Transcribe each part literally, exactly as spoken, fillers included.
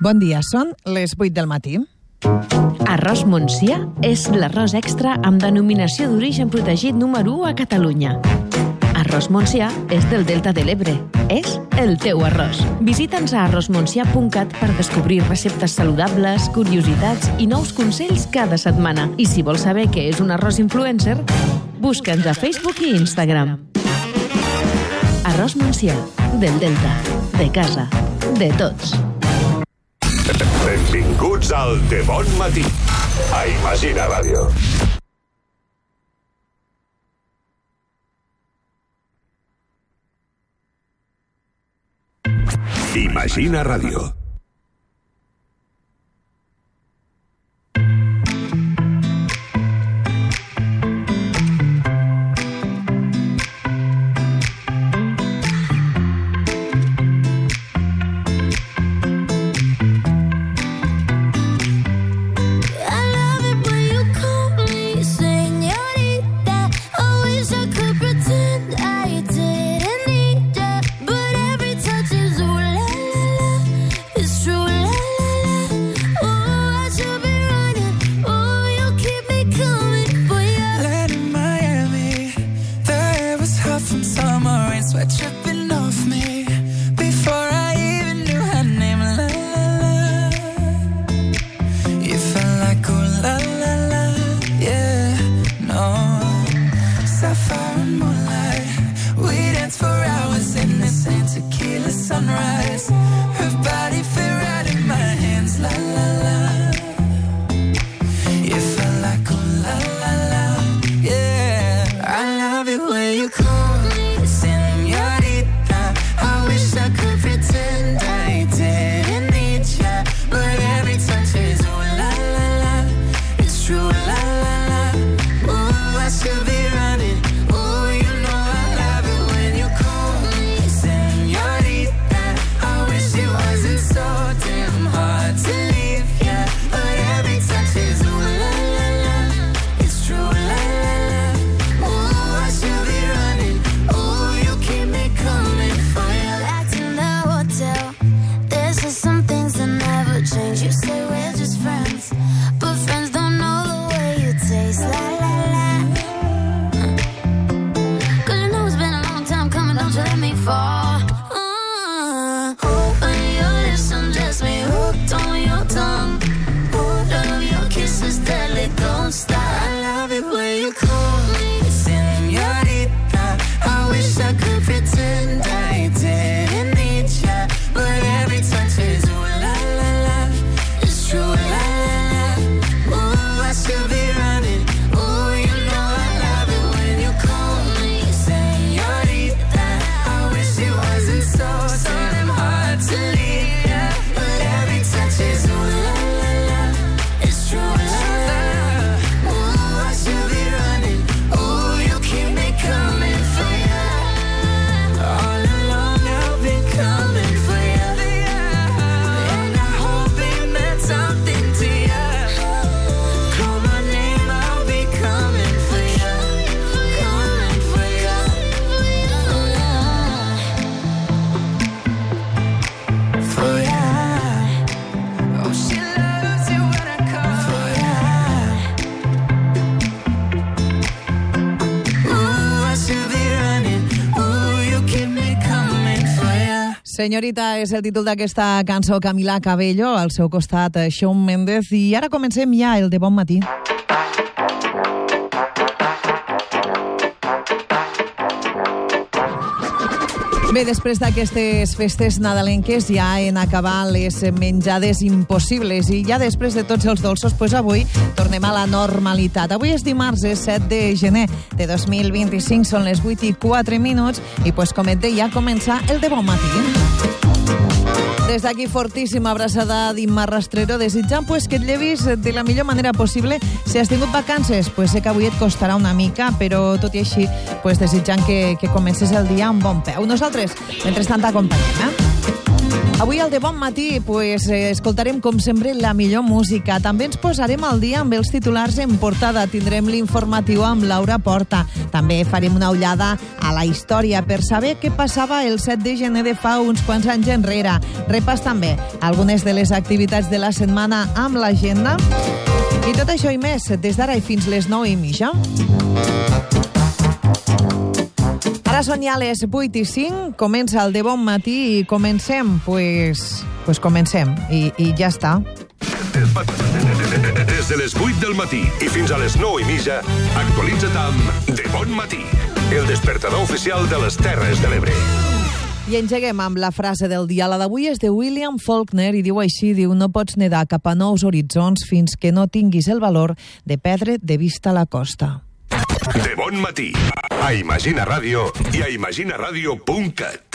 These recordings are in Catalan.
Bon dia, són les vuit del matí. Arròs Montsià és l'arròs extra amb denominació d'origen protegit número u a Catalunya. Arròs Montsià és del Delta de l'Ebre. És el teu arròs. Visita'ns a arròs montsià punt cat per descobrir receptes saludables, curiositats i nous consells cada setmana. I si vols saber què és un arròs influencer, busca'ns a Facebook i Instagram. Arròs Montsià, del Delta, de casa, de tots. Benvinguts al De Bon Matí, a Imagina Ràdio. Imagina Ràdio. Senyorita és el títol d'aquesta cançó. Camila Cabello, al seu costat Shawn Mendes, i ara comencem ja el De Bon Matí. Bé, després d'aquestes festes nadalenques ja en acabar les menjades impossibles i ja després de tots els dolços, pues avui tornem a la normalitat. Avui és dimarts, és set de gener de dos mil vint-i-cinc, són les vuit i quatre minuts i pues com et deia, comença el De Bon Matí. Des d'aquí, fortíssima abraçada d'Imma Rastrero, desitjant pues, que et llevis de la millor manera possible. Si has tingut vacances, pues sé que avui et costarà una mica, però tot i així, pues, desitjant que, que comences el dia amb bon peu. Nosaltres, mentrestant, t'acompanyem, eh? Avui al De Bon Matí pues, eh, escoltarem com sempre la millor música. També ens posarem al dia amb els titulars en portada. Tindrem l'informatiu amb Laura Porta. També farem una ullada a la història per saber què passava el set de gener de fa uns quants anys enrere. Repàs també algunes de les activitats de la setmana amb l'agenda. I tot això i més, des d'ara i fins les nou i mitja. Ara són ja les vuit i cinc, comença el De Bon Matí i comencem, pues, pues comencem, i, i ja està. Des de les vuit del matí i fins a les nou i mitja, actualitza't amb De Bon Matí, el despertador oficial de les Terres de l'Ebre. I engeguem amb la frase del dia. La d'avui és de William Faulkner i diu així, diu, no pots nedar cap a nous horitzons fins que no tinguis el valor de perdre de vista la costa. De Bon Matí, a Imagina Ràdio i a imagina ràdio punt cat.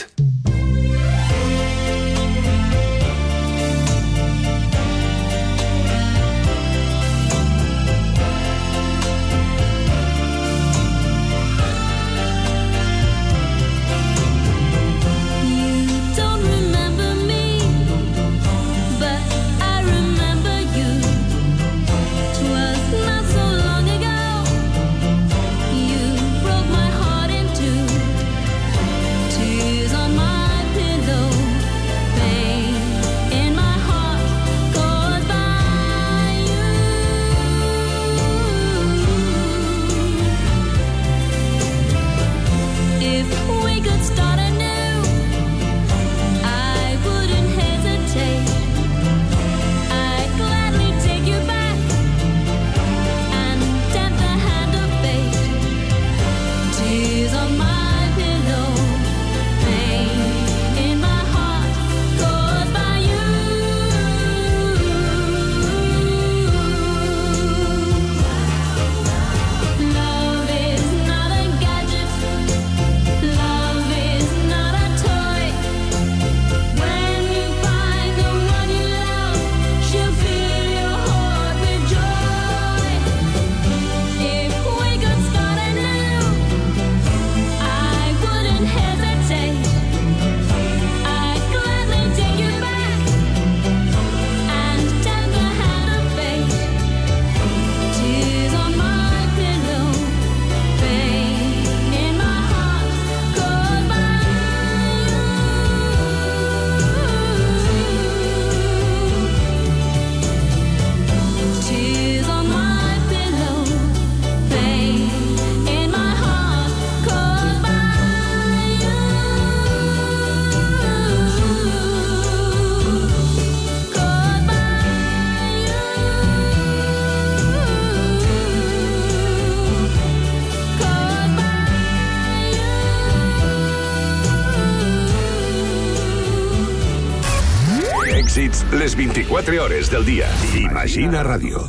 Les vint-i-quatre hores del dia. Imagina Ràdio.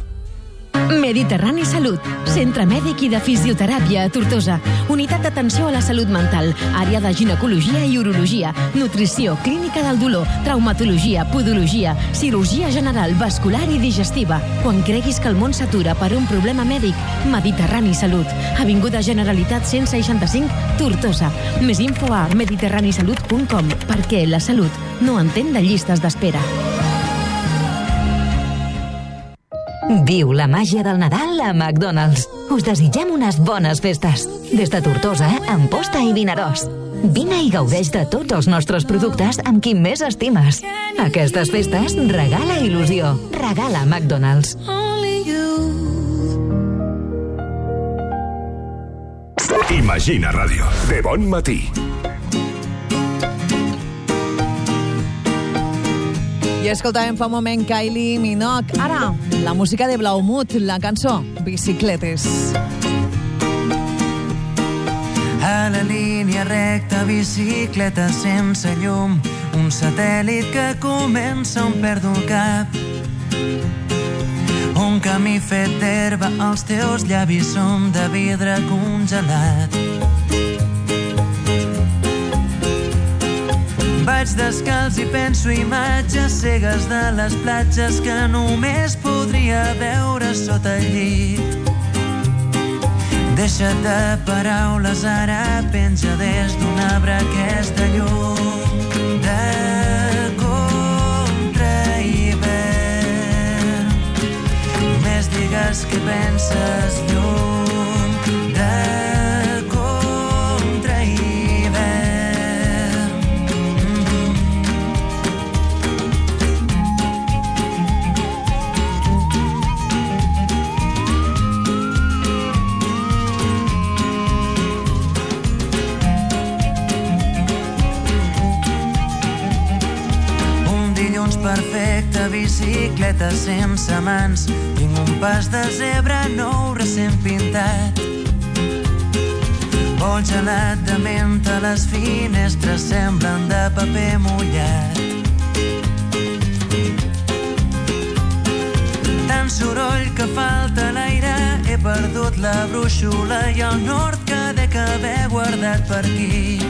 Mediterrani Salut, centre mèdic i de fisioteràpia a Tortosa. Unitat d'atenció a la salut mental, àrea de ginecologia i urologia, nutrició, clínica del dolor, traumatologia, podologia, cirurgia general, vascular i digestiva. Quan creguis que el món s'atura per un problema mèdic, Mediterrani Salut. Avinguda Generalitat cent seixanta-cinc, Tortosa. Més info a mediterrani salut punt com, perquè la salut no entén de llistes d'espera. Viu la màgia del Nadal a McDonald's. Us desitgem unes bones festes. Des de Tortosa, Amposta i Vinaròs. Vine i gaudeix de tots els nostres productes amb qui més estimes. Aquestes festes regala il·lusió. Regala McDonald's. Imagina Ràdio. De Bon Matí. I escoltàvem fa un moment Kylie Minogue. Ara, la música de Blaumut, la cançó Bicicletes. A la línia recta, bicicleta sense llum, un satèl·lit que comença on perdo el cap. Un camí fet d'herba, els teus llavis són de vidre congelat. Vaig descalç i penso imatges cegues de les platges que només podria veure sota el llit. Deixa't de paraules, ara penja des d'un arbre aquesta llum de cor. què penses, llum de contrahivern. Un dilluns perfecte, bicicleta sense mans, tinc un pas de zebra nou recent pintat. Vol gelat de menta, les finestres semblen de paper mullat. Tant soroll que falta l'aire, he perdut la brúixola i el nord que dec haver guardat per aquí.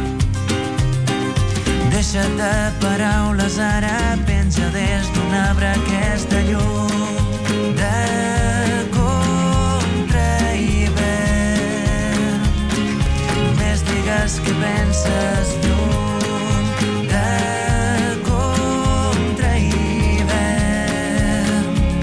Deixa't de paraules, ara penja des d'un arbre aquesta llum de contrahivern. Més digues què penses, llum de contrahivern.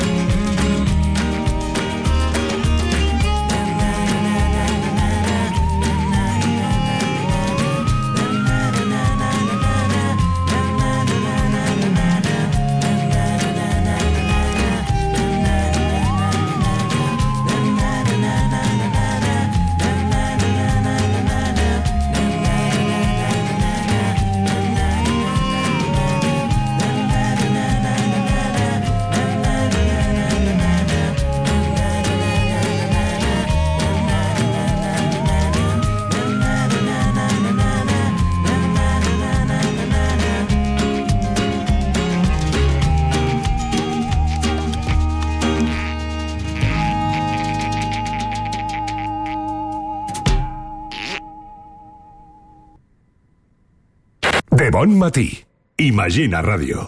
De bon matí. Imagina Ràdio.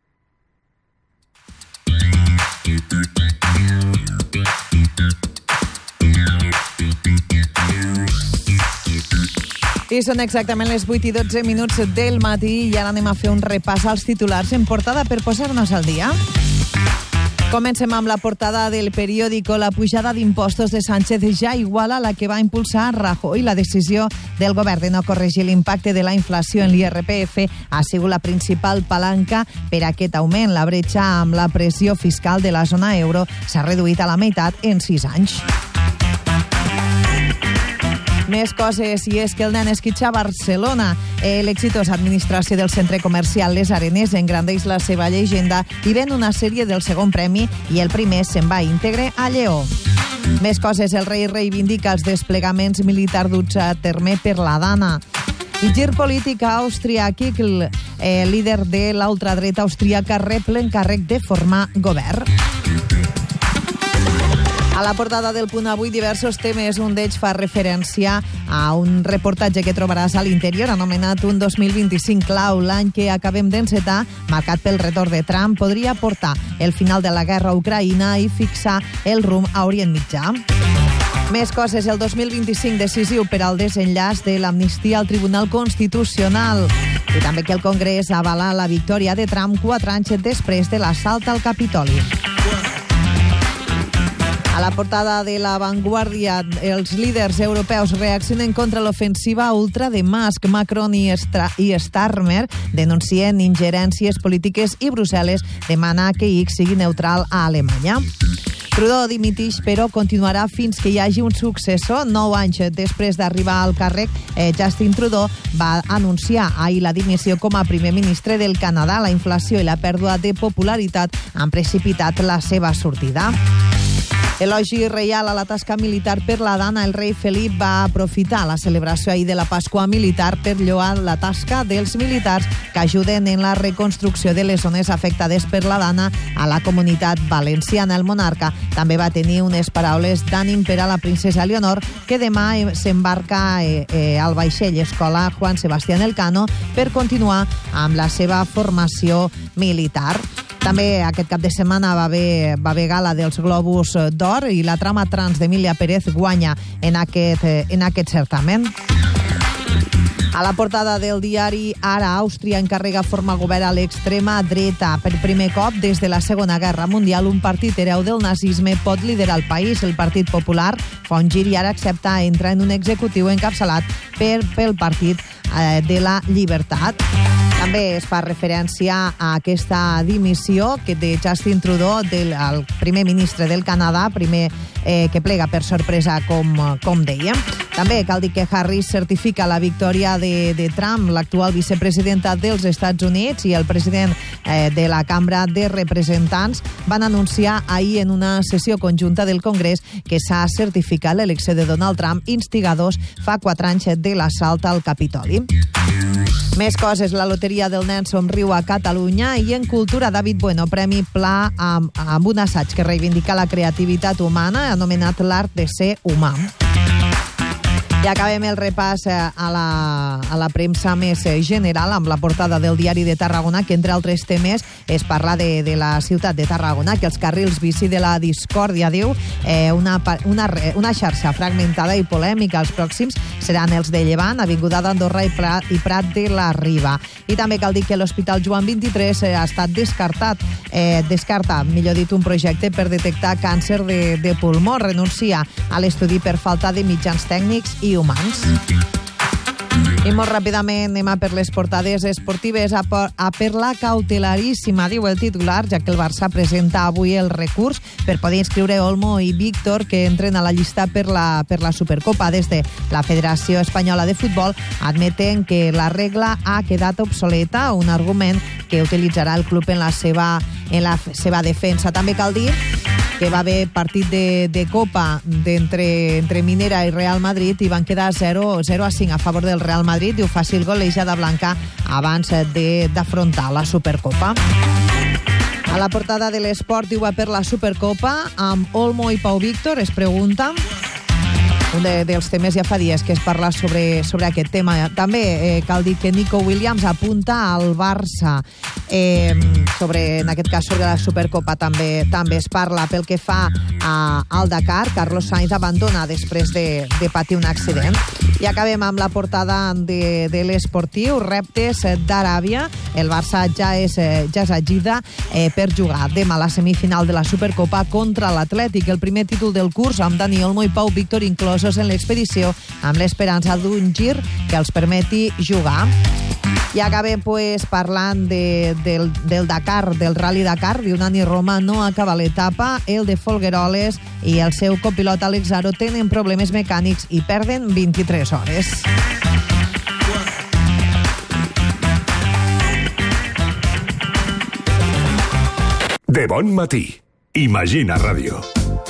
I són exactament les vuit i dotze minuts del matí i ara anem a fer un repàs als titulars en portada per posar-nos al dia. Comencem amb la portada del periòdico. La pujada d'impostos de Sánchez ja iguala la que va impulsar Rajoy. La decisió del govern de no corregir l'impacte de la inflació en l'I R P F ha sigut la principal palanca per a aquest augment. La bretxa amb la pressió fiscal de la zona euro s'ha reduït a la meitat en sis anys. Més coses, i és que el nen esquitxa a Barcelona. L'exitosa administració del centre comercial Les Arenes engrandeix la seva llegenda i ven una sèrie del segon premi i el primer se'n va íntegre a Lleó. Més coses, el rei reivindica els desplegaments militars duts a terme per la Dana. I gir polític a Àustria. Kickl, eh, líder de l'ultradreta austríaca, rep l'encàrrec de formar govern. A la portada del Punt avui diversos temes. Un d'ells fa referència a un reportatge que trobaràs a l'interior anomenat un dos mil vint-i-cinc clau. L'any que acabem d'encetar, marcat pel retorn de Trump, podria portar el final de la guerra a Ucraïna i fixar el rumb a Orient Mitjà. Més coses, el dos mil vint-i-cinc decisiu per al desenllaç de l'amnistia al Tribunal Constitucional. I també que el Congrés avala la victòria de Trump quatre anys després de l'assalt al Capitoli. A la portada de La Vanguardia, els líders europeus reaccionen contra l'ofensiva ultra de Musk. Macron i, Stra i Starmer denuncien ingerències polítiques i Brussel·les demana que X sigui neutral a Alemanya. Trudeau dimitix, però continuarà fins que hi hagi un successor. Nou anys després d'arribar al càrrec, eh, Justin Trudeau va anunciar ahir la dimissió com a primer ministre del Canadà. La inflació i la pèrdua de popularitat han precipitat la seva sortida. Elogi reial a la tasca militar per la Dana. El rei Felip va aprofitar la celebració ahir de la Pasqua militar per lloar la tasca dels militars que ajuden en la reconstrucció de les zones afectades per la Dana a la comunitat valenciana. El monarca també va tenir unes paraules d'ànim per a la princesa Leonor, que demà s'embarca eh, eh, al vaixell escola Juan Sebastián Elcano per continuar amb la seva formació militar. També aquest cap de setmana va haver, va haver gala dels Globus d'Or i la trama trans d'Emília Pérez guanya en aquest, en aquest certamen. A la portada del diari Ara, Àustria encarrega formar govern a l'extrema dreta. Per primer cop des de la Segona Guerra Mundial, un partit hereu del nazisme pot liderar el país. El Partit Popular fa un gir i ara accepta entrar en un executiu encapçalat per, pel Partit eh, de la Llibertat. També es fa referència a aquesta dimissió que de Justin Trudeau, del el primer ministre del Canadà, primer eh, que plega per sorpresa, com, com dèiem. També cal dir que Harris certifica la victòria de, de Trump, l'actual vicepresidenta dels Estats Units, i el president eh, de la Cambra de Representants van anunciar ahir en una sessió conjunta del Congrés que s'ha certificat l'elecció de Donald Trump, instigadors fa quatre anys de l'assalt al Capitoli. Més coses, la loteria del nen somriu a Catalunya, i en cultura David Bueno, Premi Pla amb, amb un assaig que reivindica la creativitat humana, anomenat l'art de ser humà. I acabem el repàs a la, a la premsa més general amb la portada del Diari de Tarragona, que entre altres temes es parla de, de la ciutat de Tarragona, que els carrils bici de la discòrdia, diu, eh, una, una, una xarxa fragmentada i polèmica. Els pròxims seran els de Llevant, Avinguda d'Andorra i Prat, i Prat de la Riba. I també cal dir que l'Hospital Joan vint-i-tres ha estat descartat, eh, descartat, millor dit, un projecte per detectar càncer de, de pulmó. Renuncia a l'estudi per falta de mitjans tècnics i humans. I molt ràpidament anem a per les portades esportives. A per, a per la cautelaríssima, diu el titular, ja que el Barça presenta avui el recurs per poder inscriure Olmo i Víctor, que entren a la llista per la, per la Supercopa. Des de la Federació Espanyola de Futbol admeten que la regla ha quedat obsoleta, un argument que utilitzarà el club en la seva, en la seva defensa. També cal dir que va haver partit de, de Copa d'entre entre Minera i Real Madrid i van quedar zero a cinc a favor del Real Madrid, i ho fàcil golejada blanca abans d'afrontar la Supercopa. A la portada de l'Esport, diu, a per la Supercopa amb Olmo i Pau Víctor, es pregunta. Un de, dels temes ja fa dies que es parla sobre, sobre aquest tema. També eh, cal dir que Nico Williams apunta al Barça. Eh, sobre, en aquest cas, sobre la Supercopa també també es parla. Pel que fa a, al Dakar, Carlos Sainz abandona després de, de patir un accident. I acabem amb la portada de, de l'Esportiu, reptes d'Aràbia. El Barça ja és, ja és a Jeddah eh, per jugar demà la semifinal de la Supercopa contra l'Atlètic. El primer títol del curs amb Dani Olmo i Pau Víctor inclòs en l'expedició, amb l'esperança d'un gir que els permeti jugar. I acabem pues, parlant de, del, del Dakar, del Rally Dakar. Diu Nani Roma no acaba l'etapa, el de Folgueroles i el seu copilot Alex Aro tenen problemes mecànics i perden vint-i-tres hores. De bon matí. Imagina Ràdio.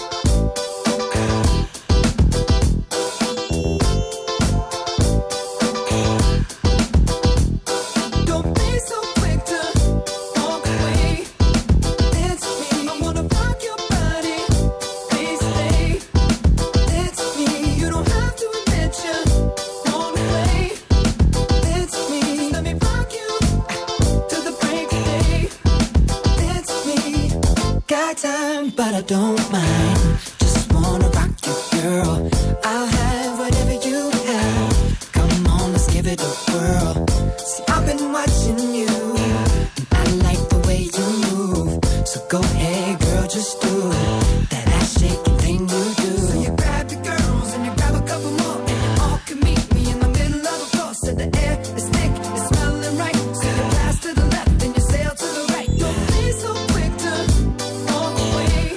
But I don't mind. Just wanna rock you, girl. I'll have whatever you have. Come on, let's give it a whirl. See, I've been watching you, and I like the way you move. So go ahead, girl, just do it. That ass shaking thing you do. So you grab your girls and you grab a couple more, and you all can meet me in the middle of the floor. So the air is thick, it's smelling right. So you pass to the left and you sail to the right. Don't be so quick to walk away.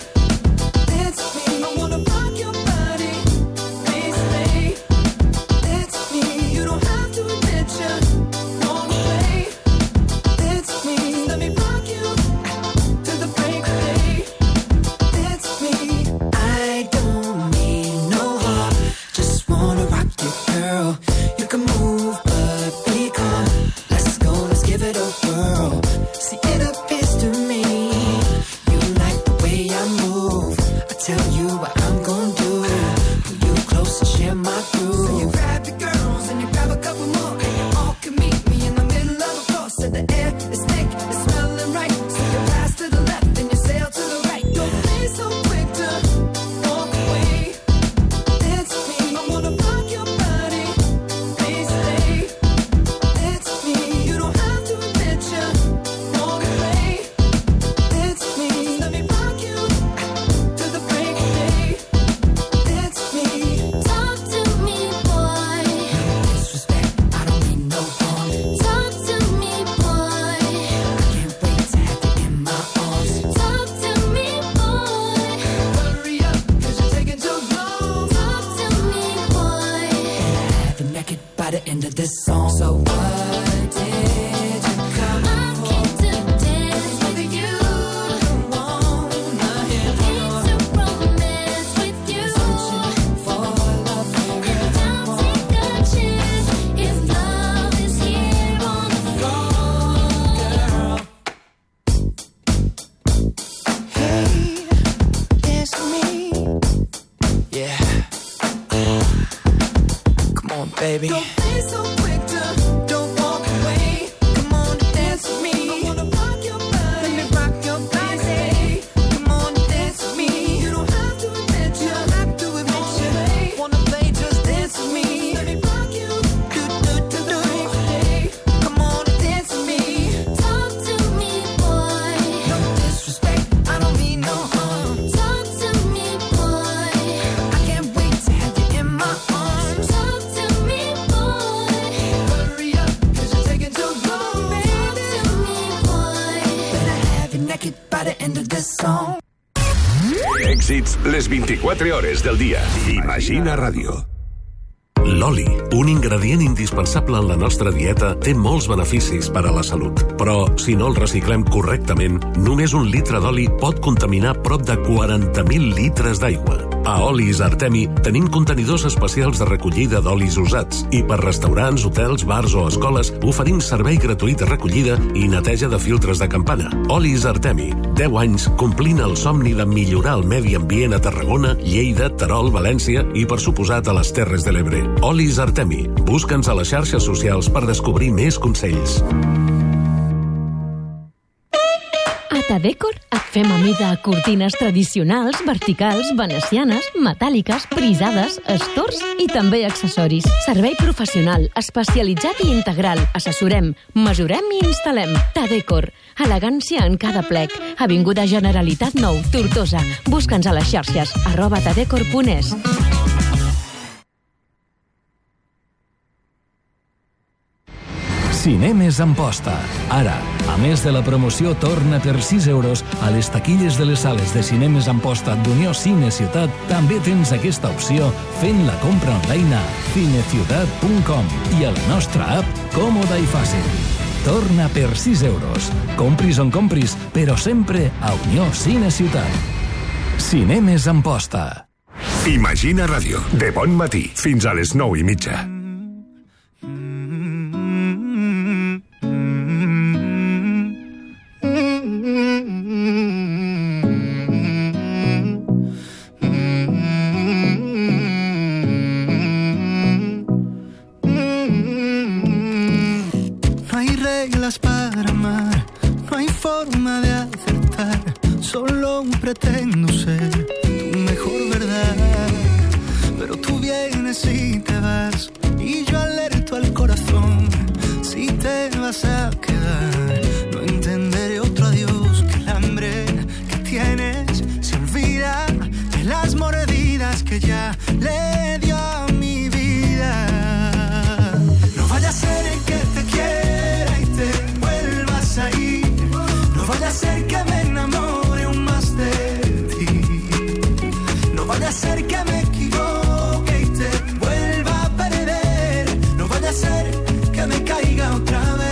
Break baby. Don't be so quick to don't walk away. Come on, dance with me. I wanna rock your body. Let me rock your body. Come on, dance with me. You don't have to admit you. Don't have to admit you. Wanna play, just dance with me. Let me rock you. Do do do do. Hey, come on, dance with me. Talk to me, boy. No disrespect, I don't mean no harm. Talk to me, boy. I can't wait to have you in my arms. Talk to me, boy. Hurry up, 'cause you're taking too long, baby. Talk to me, boy. Better have you naked by the end of this song. Èxits les vint-i-quatre hores del dia. Imagina Ràdio. L'oli, un ingredient indispensable en la nostra dieta, té molts beneficis per a la salut. Però, si no el reciclem correctament, només un litre d'oli pot contaminar prop de quaranta mil litres d'aigua. A Olis Artemi tenim contenidors especials de recollida d'olis usats i per restaurants, hotels, bars o escoles oferim servei gratuït de recollida i neteja de filtres de campana. Olis Artemi, deu anys complint el somni de millorar el medi ambient a Tarragona, Lleida, Terol, València i, per suposat, a les Terres de l'Ebre. Olis Artemi. Busca'ns a les xarxes socials per descobrir més consells. A Tadecor et fem a mida cortines tradicionals, verticals, venecianes, metàl·liques, prisades, estors i també accessoris. Servei professional, especialitzat i integral. Assessorem, mesurem i instal·lem. Tadecor. Elegància en cada plec. Avinguda Generalitat nou, Tortosa. Busca'ns a les xarxes, arroba tadecor punt es. Cinemes Amposta. Ara, a més de la promoció Torna per sis euros, a les taquilles de les sales de Cinemes Amposta d'Unió Cine Ciutat també tens aquesta opció fent la compra online a cineciutat punt com i a la nostra app còmoda i fàcil. Torna per sis euros. Compris on compris, però sempre a Unió Cine Ciutat. Cinemes Amposta. Imagina Ràdio. De bon matí fins a les nou i mitja. Para amar, no hay forma de acertar, solo pretendo ser tu mejor verdad, pero tú vienes y te vas, y yo alerto al corazón, si te vas a quedar, no entenderé otro adiós que el hambre que tienes se olvida de las mordidas que ya le dio a mi vida. No vaya a ser el que te quiera y te vuelvas a ir. No vaya a ser que me enamore aún más de ti. No vaya a ser que me equivoque y te vuelva a perder. No vaya a ser que me caiga otra vez.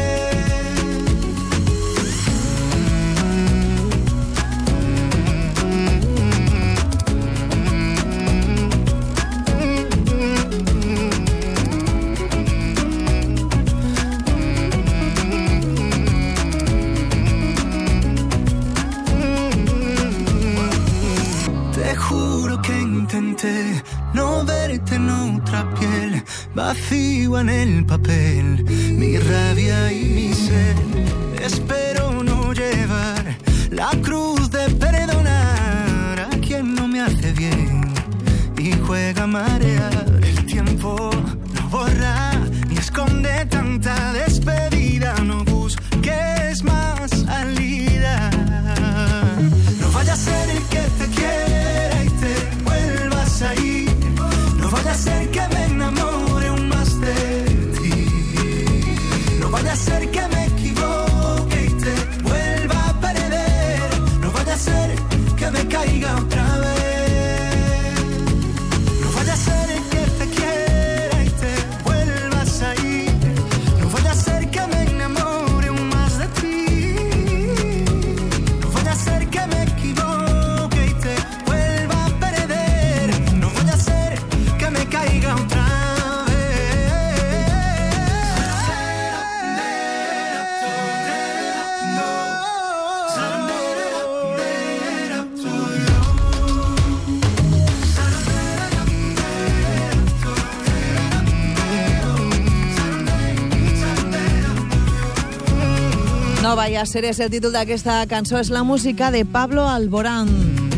Intenté no verte en otra piel, vacío en el papel, mi rabia y mi sed. Espero no llevar la cruz de perdonar a quien no me hace bien y juega a marear. El tiempo no borra ni esconde tanta despedida, no busques más salida. No vaya a ser el que te quiera y te vuelvas a ir. No vaya a ser que me enamore aún más de ti. No vaya a ser que me equivoque y te vuelva a perder. No vaya a ser que me caiga otra vez. No vaya a ser el que te quiera y te vuelvas a ir. No vaya a ser que me enamore aún más de ti. No vaya a ser que me equivoque y te vuelva a perder. No vaya a ser que me caiga otra vez. No vaya a ser és el títol d'aquesta cançó, és la música de Pablo Alborán.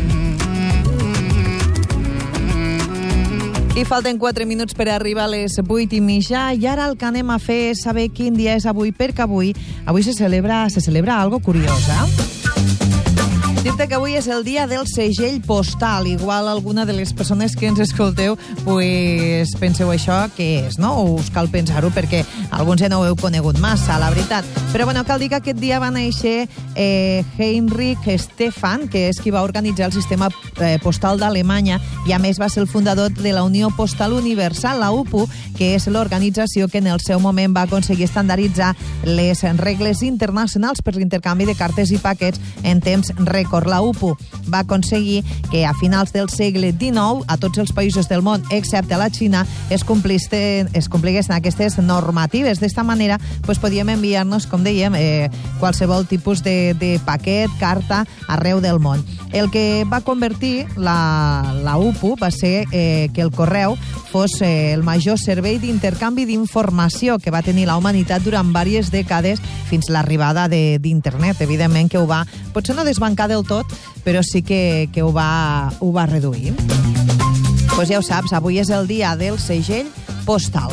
I falten quatre minuts per arribar a les vuit i mitja i ara el que anem a fer és saber quin dia és avui, perquè avui avui se celebra, se celebra algo curiós, eh? Dir-te que avui és el dia del segell postal. Igual alguna de les persones que ens escolteu pues, penseu això què és, no? O us cal pensar-ho perquè alguns ja no ho heu conegut massa, la veritat. Però bueno, cal dir que aquest dia va néixer eh, Heinrich Stephan, que és qui va organitzar el sistema eh, postal d'Alemanya i a més va ser el fundador de la Unió Postal Universal, la U P U, que és l'organització que en el seu moment va aconseguir estandarditzar les regles internacionals per l'intercanvi de cartes i paquets en temps rècord. La U P U va aconseguir que a finals del segle dinou a tots els països del món, excepte a la Xina, es compliguessin aquestes normatives. D'esta manera, pues, podíem enviar-nos, com dèiem, eh, qualsevol tipus de, de paquet, carta, arreu del món. El que va convertir la, la U P U va ser eh, que el correu fos eh, el major servei d'intercanvi d'informació que va tenir la humanitat durant diverses dècades fins a l'arribada d'internet. Evidentment que ho va, potser no desbancar del tot, però sí que, que ho, va, ho va reduir. Pues ja ho saps, avui és el dia del segell postal.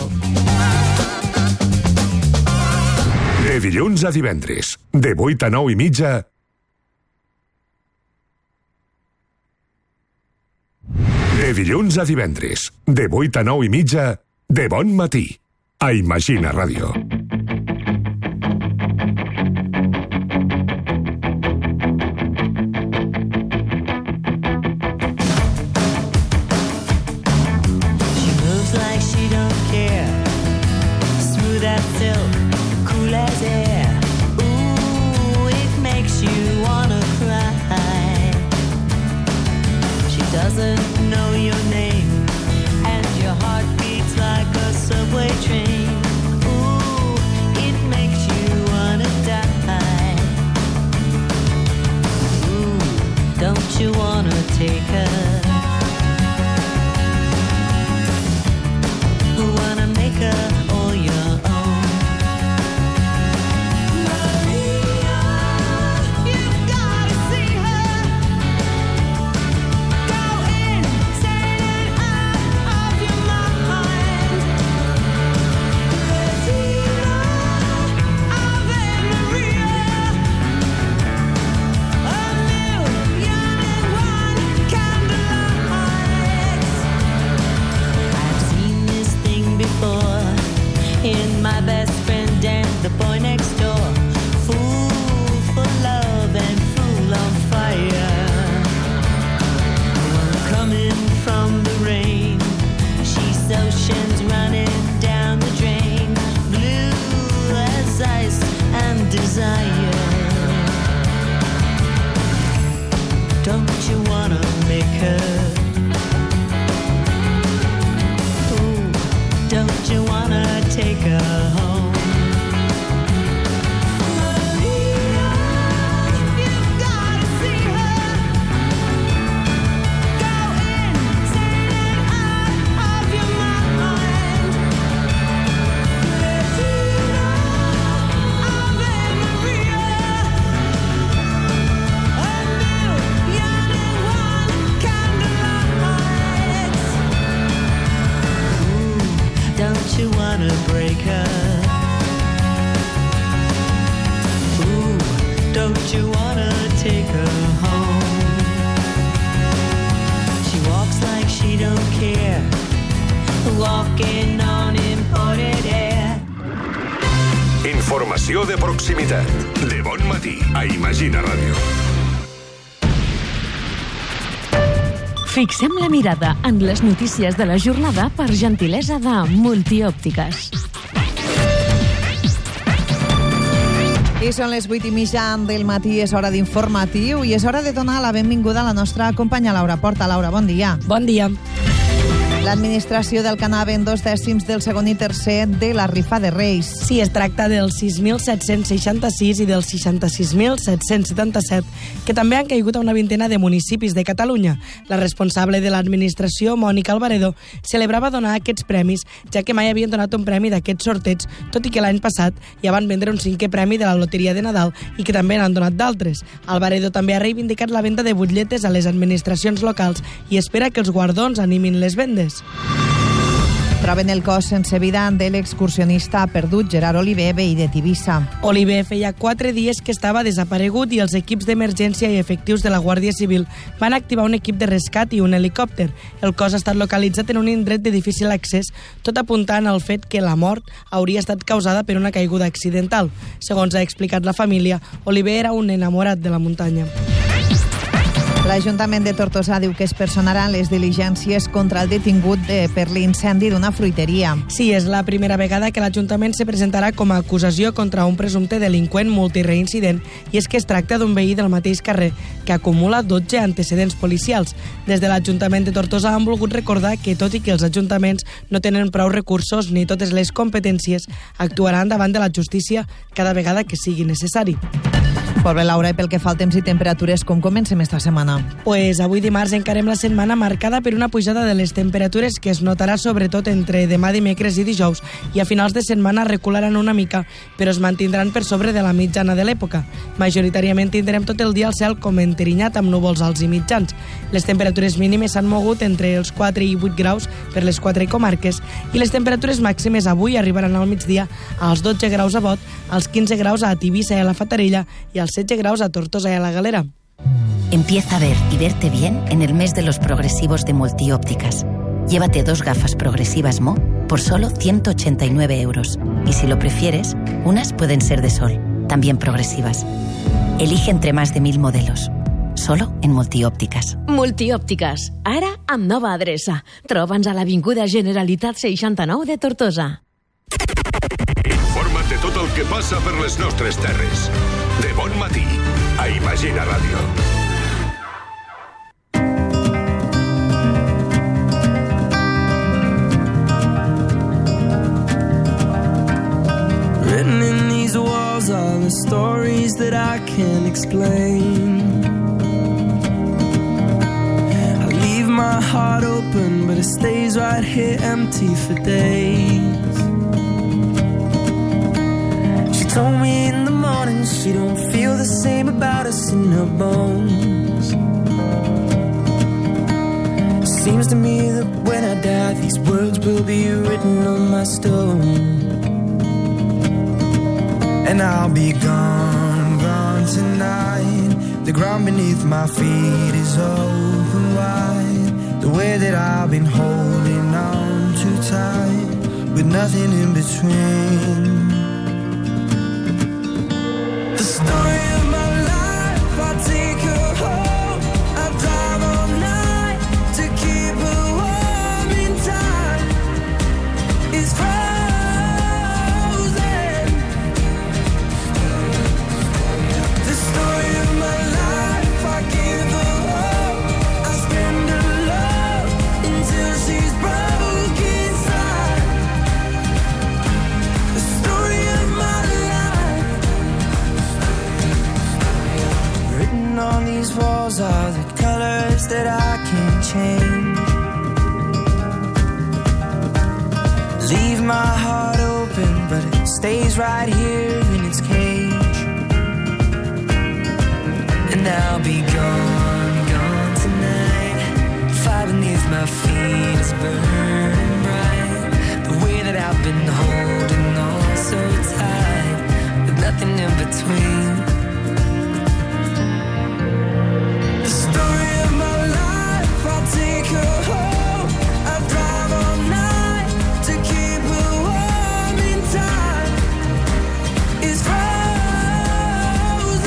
De dilluns a divendres, de vuit a nou i mitja... De dilluns a divendres, de vuit a nou i mitja, de bon matí, a Imagina Ràdio. She moves like she don't care, smooth as silk, cool as air. Ooh, it makes you wanna cry. She doesn't know your name, and your heart beats like a subway train. Ooh, it makes you wanna die. Ooh, don't you wanna take her? Wanna make her all your own. Maria, you've gotta see her. Go insane and out of your mind. Retina, Ave Maria. A million and one candlelights. I've seen this thing before in my best friend and the boy next door. Fool for love and fool on fire. One coming from the rain. She's oceans running down the drain. Blue as ice and desire. Don't you wanna make her? Ooh, don't you wanna take her home? Maria, you've gotta see her. Go insane and out of your mind. Retina, Ave Maria. A million and one candlelights. Ooh, don't you wanna break her? Ooh, don't you wanna take her home? She walks like she don't care, walking on imported air. Informació de proximitat. De bon matí, a Imagina Ràdio. Fixem la mirada en les notícies de la jornada per gentilesa de Multiòptiques. I són les vuit i mitja del matí, és hora d'informatiu i és hora de donar la benvinguda a la nostra companya Laura Porta. Laura, bon dia. Bon dia. L'administració del Canà ven dos dècims del segon i tercer de la rifa de Reis. Sí, es tracta del sis mil set-cents seixanta-sis i del seixanta-sis mil set-cents setanta-set, que també han caigut a una vintena de municipis de Catalunya. La responsable de l'administració, Mònica Alvaredo, celebrava donar aquests premis, ja que mai havien donat un premi d'aquests sorteig, tot i que l'any passat ja van vendre un cinquè premi de la loteria de Nadal i que també n'han donat d'altres. Alvaredo també ha reivindicat la venda de butlletes a les administracions locals i espera que els guardons animin les vendes. Troben el cos sense vida de l'excursionista perdut Gerard Oliver, veí de Tivissa. Oliver feia quatre dies que estava desaparegut i els equips d'emergència i efectius de la Guàrdia Civil van activar un equip de rescat i un helicòpter. El cos ha estat localitzat en un indret de difícil accés, tot apuntant al fet que la mort hauria estat causada per una caiguda accidental. Segons ha explicat la família, Oliver era un enamorat de la muntanya. L'Ajuntament de Tortosa diu que es personaran les diligències contra el detingut de, per l'incendi d'una fruiteria. Sí, és la primera vegada que l'Ajuntament se presentarà com a acusació contra un presumpte delinqüent multireincident, i és que es tracta d'un veí del mateix carrer que acumula dotze antecedents policials. Des de l'Ajuntament de Tortosa han volgut recordar que, tot i que els ajuntaments no tenen prou recursos ni totes les competències, actuaran davant de la justícia cada vegada que sigui necessari. Molt bé, Laura, i pel que fa al temps i temperatures, com comencem esta setmana? Pues avui dimarts encarem la setmana marcada per una pujada de les temperatures que es notarà sobretot entre demà, dimecres i dijous, i a finals de setmana recularan una mica, però es mantindran per sobre de la mitjana de l'època. Majoritàriament tindrem tot el dia el cel com enterinyat amb núvols alts i mitjans. Les temperatures mínimes s'han mogut entre els quatre i vuit graus per les quatre comarques i les temperatures màximes avui arribaran al migdia als dotze graus a Bot, als quinze graus a Tivissa i a la Fatarella i als setze graus a Tortosa i a la Galera. Empieza a ver y verte bien en el mes de los progresivos de Multiópticas. Llévate dos gafas progresivas Mo por solo ciento ochenta y nueve euros. Y si lo prefieres, unas pueden ser de sol, también progresivas. Elige entre más de mil modelos. Solo en Multiòptiques. Multiòptiques, ara amb nova adreça. Troba'ns a l'Avinguda Generalitat seixanta-nou de Tortosa. Informa't de tot el que passa per les nostres terres. De bon matí, a Imagina Ràdio. Written in these walls are the stories that I can't explain. I leave my heart open, but it stays right here empty for days. She told me in the morning she don't feel the same about us in her bones. Seems to me that when I die, these words will be written on my stone. And I'll be gone, gone tonight. The ground beneath my feet is open wide. The way that I've been holding on too tight, with nothing in between. The story of my life, I take her home. I drive all night to keep her warm in time. It's frozen. The story of my life, I give her hope. I spend her love until she's broke inside. The story of my life. Written on these walls are the colors that I can't change. Leave my heart open, but it stays right here in its cage. And I'll be gone, gone tonight. Fire beneath my feet is burning bright. The way that I've been holding on so tight, with nothing in between. The story of my life, I'll take her home. I drive all night to keep her warm in time. It's frozen.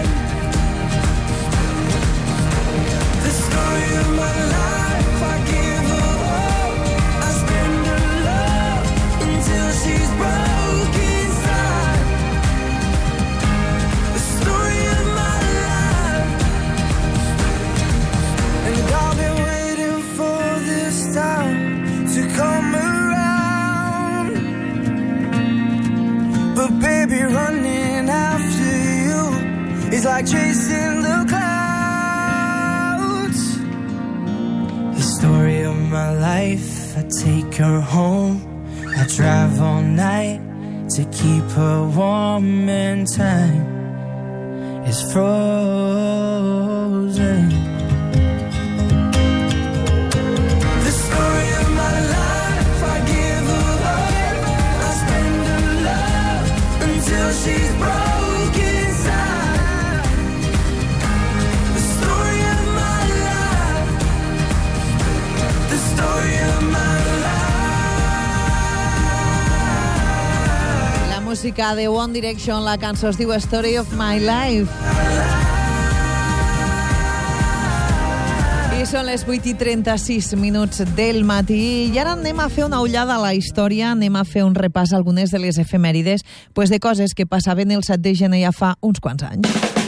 The story of my life, I give her hope. I spend her love until she's broke inside. The like chasing the clouds. The story of my life, I take her home. I drive all night to keep her warm, and time is frozen. The story of my life, I give her love, I spend her love until she's broken inside. The story of my life, the story of my life. La música de One Direction, la cançó es diu Story of My Life. I són les vuit i trenta-sis minuts del matí i ara anem a fer una ullada a la història, anem a fer un repàs a algunes de les efemèrides, pues de coses que passaven el set de gener ja fa uns quants anys.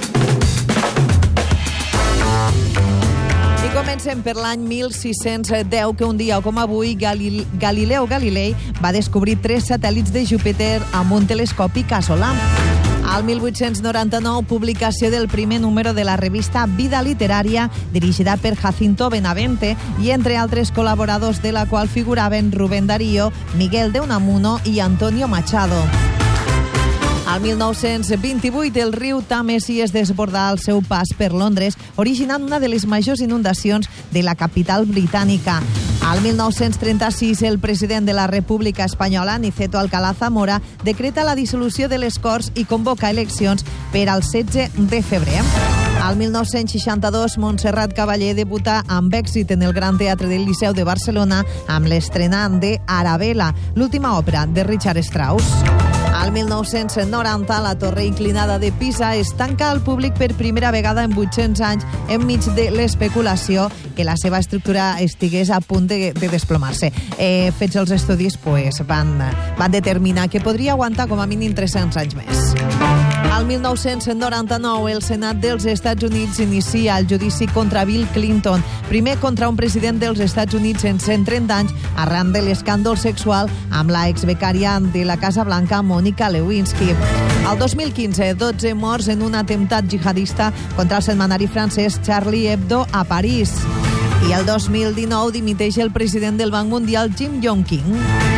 I comencem per l'any mil sis-cents deu, que un dia com avui Galil Galileo Galilei va descobrir tres satèl·lits de Júpiter amb un telescopi casolà. Al mil vuit-cents noranta-nou, publicació del primer número de la revista Vida Literària, dirigida per Jacinto Benavente i entre altres col·laboradors, de la qual figuraven Rubén Darío, Miguel de Unamuno i Antonio Machado. Al mil nou-cents vint-i-vuit, el riu Tàmesi es desbordà al seu pas per Londres, originant una de les majors inundacions de la capital britànica. Al mil nou-cents trenta-sis, el president de la República Espanyola, Niceto Alcalá Zamora, decreta la dissolució de les Corts i convoca eleccions per al setze de febrer. Al mil nou-cents seixanta-dos, Montserrat Caballé debuta amb èxit en el Gran Teatre del Liceu de Barcelona amb l'estrenant de Arabella, l'última òpera de Richard Strauss. Al mil nou-cents noranta, la torre inclinada de Pisa es tanca al públic per primera vegada en vuit-cents anys, enmig de l'especulació que la seva estructura estigués a punt de, de desplomar-se. Eh, fets els estudis, pues, van, van determinar que podria aguantar com a mínim tres-cents anys més. Al mil nou-cents noranta-nou, el Senat dels Estats Units inicia el judici contra Bill Clinton, primer contra un president dels Estats Units en cent trenta anys, arran de l'escàndol sexual amb la exbecària de la Casa Blanca, Mónica Lewinsky. El dos mil quinze, dotze morts en un atemptat jihadista contra el setmanari francès Charlie Hebdo a París. I el dos mil dinou dimiteix el president del Banc Mundial, Jim Yong-kim.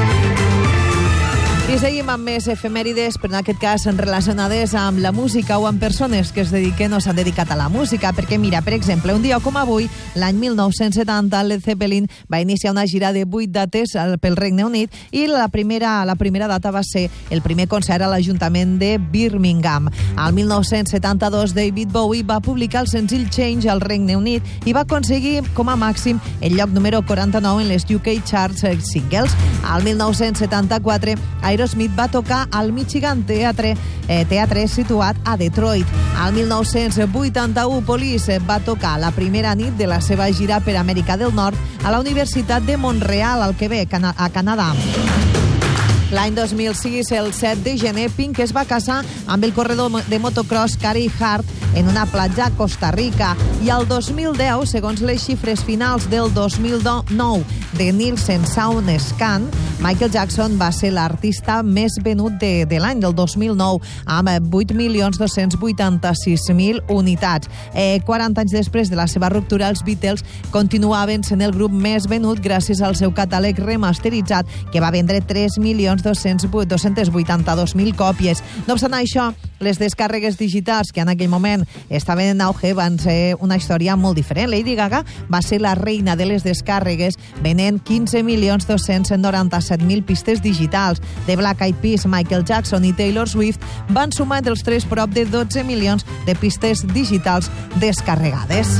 I seguim amb més efemèrides, però en aquest cas relacionades amb la música o amb persones que es dediquen o s'han dedicat a la música, perquè mira, per exemple, un dia com avui, l'any mil nou-cents setanta, Led Zeppelin va iniciar una gira de vuit dates pel Regne Unit i la primera, la primera data va ser el primer concert a l'Ajuntament de Birmingham. Al mil nou-cents setanta-dos, David Bowie va publicar el senzill Change al Regne Unit i va aconseguir com a màxim el lloc número quaranta-nou en les U K Charts Singles. Al mil nou-cents setanta-quatre, Aerosmith va tocar al Michigan Theatre, eh, teatre situat a Detroit. Al mil nou-cents vuitanta-u, Police va tocar la primera nit de la seva gira per Amèrica del Nord a la Universitat de Montreal, al Quebec, a Canadà. L'any dos mil sis, el set de gener, Pink es va casar amb el corredor de motocross Carey Hart en una platja a Costa Rica. I el dos mil deu, segons les xifres finals del dos mil nou de Nielsen SoundScan, Michael Jackson va ser l'artista més venut de, de l'any del dos mil nou, amb vuit milions dos-cents vuitanta-sis mil unitats. Eh, quaranta anys després de la seva ruptura, els Beatles continuaven sent el grup més venut gràcies al seu catàleg remasteritzat, que va vendre tres milions dos-cents vuitanta-dos mil còpies. No obstant això, les descàrregues digitals, que en aquell moment estaven en auge, van ser una història molt diferent. Lady Gaga va ser la reina de les descàrregues, venent quinze milions dos-cents noranta-set mil pistes digitals. The Black Eyed Peas, Michael Jackson i Taylor Swift van sumar entre els tres prop de dotze milions de pistes digitals descarregades.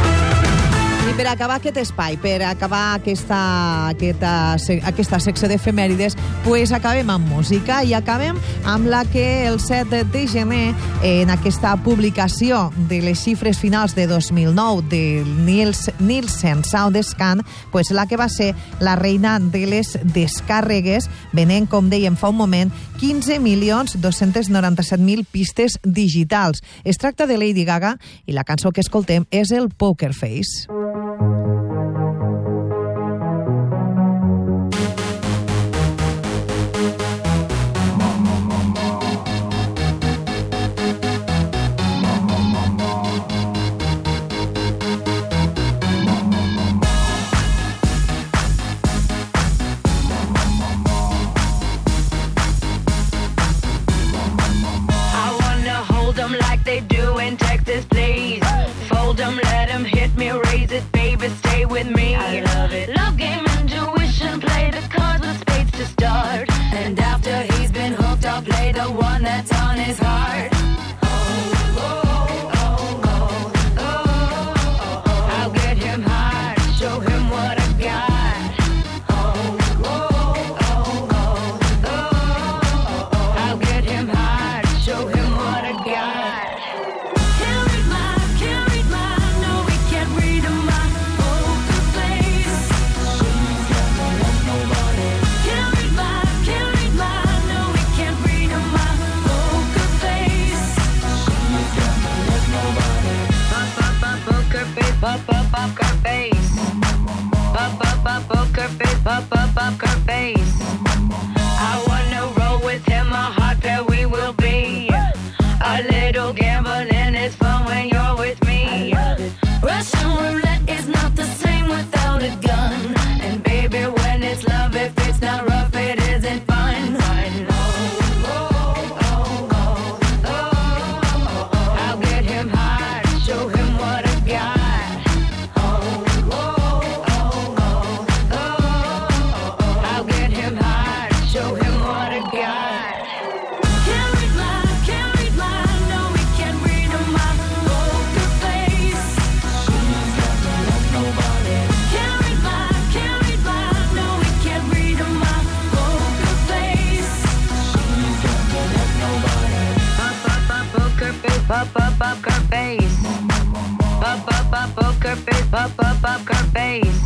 I per acabar aquest espai, per acabar aquesta, aquesta, aquesta secció d'efemèrides, pues acabem amb música i acabem amb la que el set de gener, en aquesta publicació de les xifres finals de dos mil nou de Nielsen SoundScan, pues la que va ser la reina de les descàrregues, venent, com dèiem fa un moment, quinze milions dos-cents noranta-set mil pistes digitals. Es tracta de Lady Gaga i la cançó que escoltem és el Poker Face. it, stay with me. I love it. Love game, intuition, play the cards with spades to start. And after he's been hooked, I'll play the one that's on his heart. I'll get him hard, show him what I got. I'll get him hard, show him what I got. Can't read my, can't read my, no, we can't read my poker face. She's got no love, nobody. Can't read my, can't read my, no, we can't read my poker face. She's got no love, nobody. Pop, pop, pop, poker face, pop, pop, poker face. Pop, pop, pop, poker face, pop, pop, poker face. I wanna roll with him, a hot pair we will be. A little gambling is fun when you're with me. Russian roulette is not the same without a gun. And baby, when it's love, if it's not rough, it isn't fun. I'll get him hard, show him what I got. I'll get him hard, show him what I got. Can't read my, can't read my, no, we can't read my poker face. She's got no love, nobody. Can't read my, can't read my, no, we can't read my poker face. She's got no love, nobody. Pop, pop, pop, poker face, pop, pop, poker face. Pop, pop, pop, poker face, pop, pop, poker face.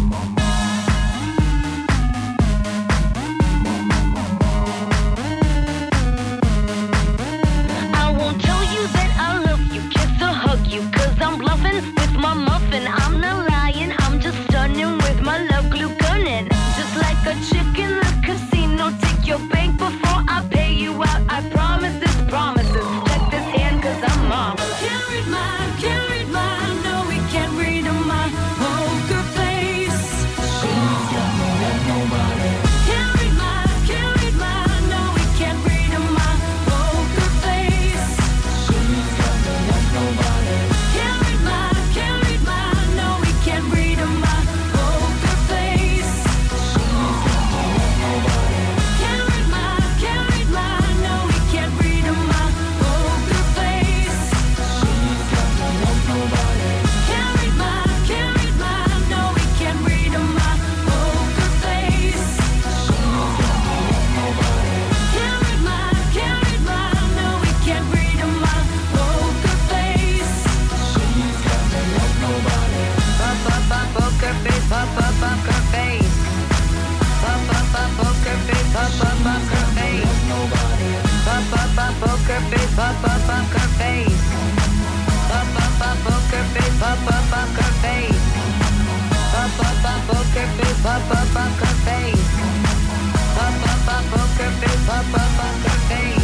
I won't tell you that I love you, kiss or hug you, cause I'm bluffing with my muffin. I'm not lying, I'm just stunning with my love glue gunning. Just like a chick in the casino, take your bank before I pay you out. I promise this, promises. Check this hand cause I'm marvelous. Can't read my, can't read my, no, we can't read my poker face. She's got no love, nobody. Can't read my, can't read my, no, we can't read my poker face. She's got no love, nobody. Can't read my, can't read my, no, we can't read my poker face. She's got no love, nobody. Can't read my, can't read my, no, we can't read my poker face. She's got no love, nobody. Can't read my, can't read my, no, we can't read my poker face. She's got no love, nobody. Can't read my, can't read my, no, we can't read my poker face. She's got no love, nobody. Pop, pop, pop, poker face, pop, pop, poker face. Pop, pop, pop, poker face, pop, pop, poker face. Pop, pop, pop, poker face, pop, pop, poker face. Pop, pop, pop, poker face, pop, pop, poker face. Pop, pop, pop, poker face, pop, pop, poker face. Pop, pop, pop, poker face, pop, pop, poker face.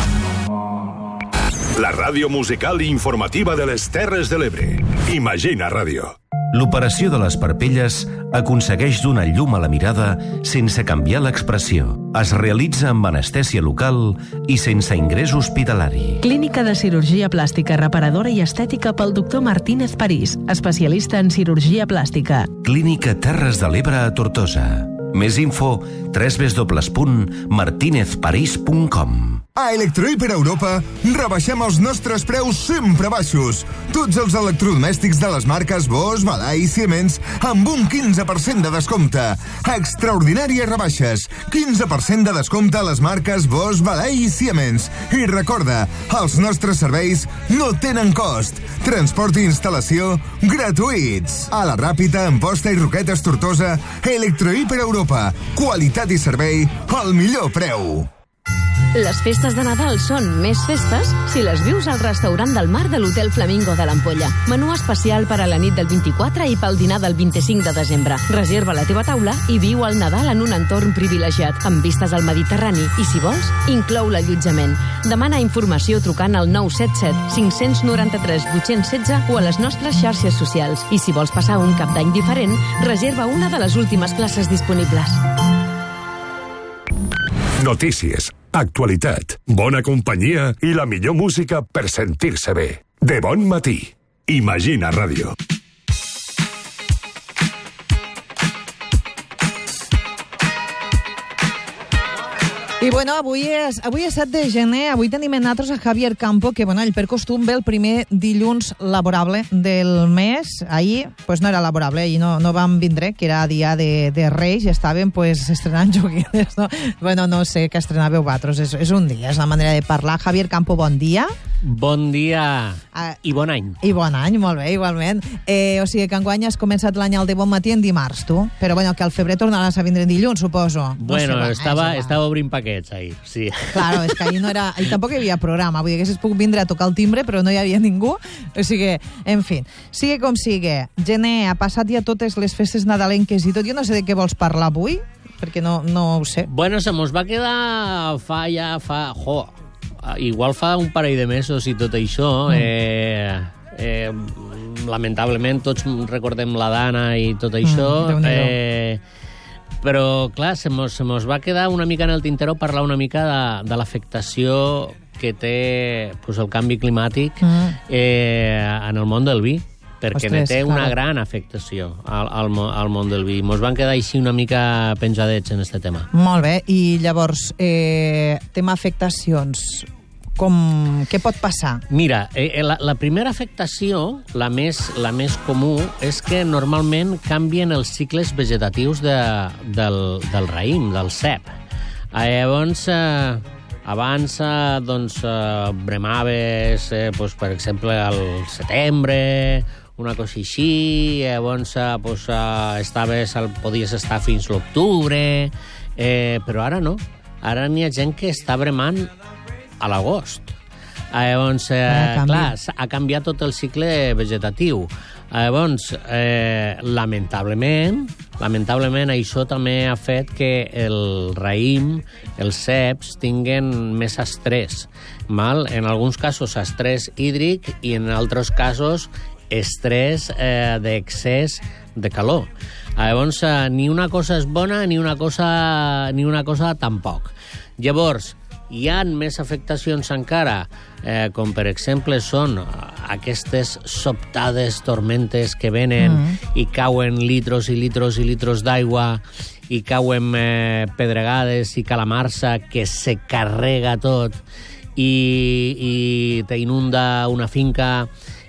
La ràdio musical i informativa de les Terres de l'Ebre. Imagina Ràdio. L'operació de les parpelles aconsegueix donar llum a la mirada sense canviar l'expressió. Es realitza amb anestèsia local i sense ingrés hospitalari. Clínica de cirurgia plàstica reparadora i estètica pel doctor Martínez París, especialista en cirurgia plàstica. Clínica Terres de l'Ebre a Tortosa. Més info, w w w punt martinez parís punt com. A Electrohiper Europa rebaixem els nostres preus sempre baixos. Tots els electrodomèstics de les marques Bosch, Balai i Siemens amb un quinze per cent de descompte. Extraordinàries rebaixes. quinze per cent de descompte a les marques Bosch, Balai i Siemens. I recorda, els nostres serveis no tenen cost. Transport i instal·lació gratuïts. A la Ràpita, Amposta i Roquetes Tortosa, Electrohiper Europa. Qualitat i servei al millor preu. Les festes de Nadal són més festes si les vius al restaurant del mar de l'Hotel Flamingo de l'Ampolla. Menú especial per a la nit del vint-i-quatre i pel dinar del vint-i-cinc de desembre. Reserva la teva taula i viu el Nadal en un entorn privilegiat, amb vistes al Mediterrani i, si vols, inclou l'allotjament. Demana informació trucant al nou set set cinc nou tres vuit un sis o a les nostres xarxes socials. I si vols passar un cap d'any diferent, reserva una de les últimes places disponibles. Notícies, actualitat, bona companyia i la millor música per sentir-se bé. De bon matí. Imagina Ràdio. I bueno, avui és, avui és set de gener, avui tenim en nosaltres a Javier Campo, que bueno, ell per costum ve el primer dilluns laborable del mes. Ahir pues, no era laborable, ahir no, no vam vindre, que era dia de, de Reis, i estàvem pues, estrenant joguines, no? Bueno, no sé què estrenàveu vosaltres, és, és un dia, és la manera de parlar. Javier Campo, bon dia. Bon dia ah, i bon any. I bon any, molt bé, igualment. Eh, o sigui que enguany has començat l'any al de bon matí en dimarts, tu. Però bueno, que al febrer tornaràs a vindre en dilluns, suposo. Bueno, no sé, estava, eh, estava obrint paquets ahir, sí. Claro, és que ahir no era... Ahir tampoc hi havia programa, vull dir que haguessis pogut vindre a tocar el timbre, però no hi havia ningú. O sigui, en fi, sigue com sigue. Gener, ha passat ja totes les festes nadalenques i tot. Jo no sé de què vols parlar avui, perquè no, no ho sé. Bueno, se mos va quedar fa ja... fa... Jo, igual fa un parell de mesos i tot això. Mm. Eh, eh, lamentablement tots recordem la Dana i tot això. Mm, eh, però, clar, se mos, se mos va quedar una mica en el tintero parlar una mica de, de l'afectació que té pues, el canvi climàtic mm. eh, en el món del vi, perquè Ostres, té una claro. gran afectació al, al, al món del vi. Mos van quedar així una mica penjadets en este tema. Molt bé, i llavors, eh, tema afectacions, com, què pot passar? Mira, eh, la, la primera afectació, la més, la més comú, és que normalment canvien els cicles vegetatius de, del, del raïm, del cep. Eh, llavors, eh, abans eh, doncs, eh, bremaves, eh, doncs, per exemple, al setembre, una cosa així, llavors eh, doncs, eh, estaves, podies estar fins l'octubre, eh, però ara no. Ara n'hi ha gent que està bremant a l'agost. Llavors, eh, clar, ha canviat tot el cicle vegetatiu. Llavors, eh, lamentablement, lamentablement això també ha fet que el raïm, els ceps, tinguen més estrès. Mal? En alguns casos estrès hídric i en altres casos estrès eh, d'excés de calor. Llavors, eh, ni una cosa és bona ni una cosa, ni una cosa tampoc. Llavors, hi ha més afectacions encara, eh, com per exemple són aquestes sobtades tormentes que venen mm. i cauen litros i litros i litros d'aigua i cauen eh, pedregades i calamarsa que se carrega tot i, i t'inunda una finca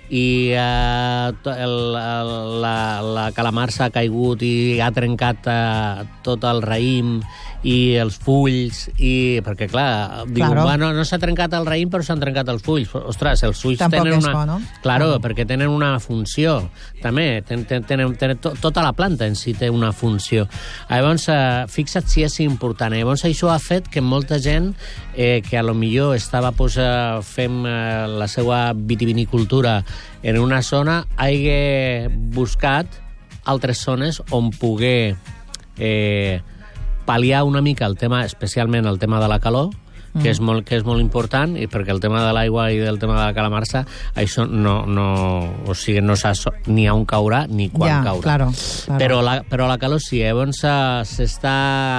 i eh, el, el, la, la calamarsa ha caigut i ha trencat eh, tot el raïm i els fulls, i perquè, clar, diuen, claro. bueno, no s'ha trencat el raïm, però s'han trencat els fulls. Ostres, els fulls Tampoc tenen una... Bo, no? Claro, ah. perquè tenen una funció, també. Ten, ten, tenen, tenen, to, tota la planta en si té una funció. Llavors, eh, fixa't si és important. Llavors, això ha fet que molta gent eh, que a lo millor estava pues, eh, fent eh, la seva vitivinicultura en una zona, hagi buscat altres zones on poder eh, pal·liar una mica el tema, especialment el tema de la calor, mm. que, és molt, que és molt important, i perquè el tema de l'aigua i del tema de la calamarsa, això no, no, o sigui, no saps ni on caurà ni quan ja, caurà. Claro, claro. Però, la, però la calor sí, llavors s'està...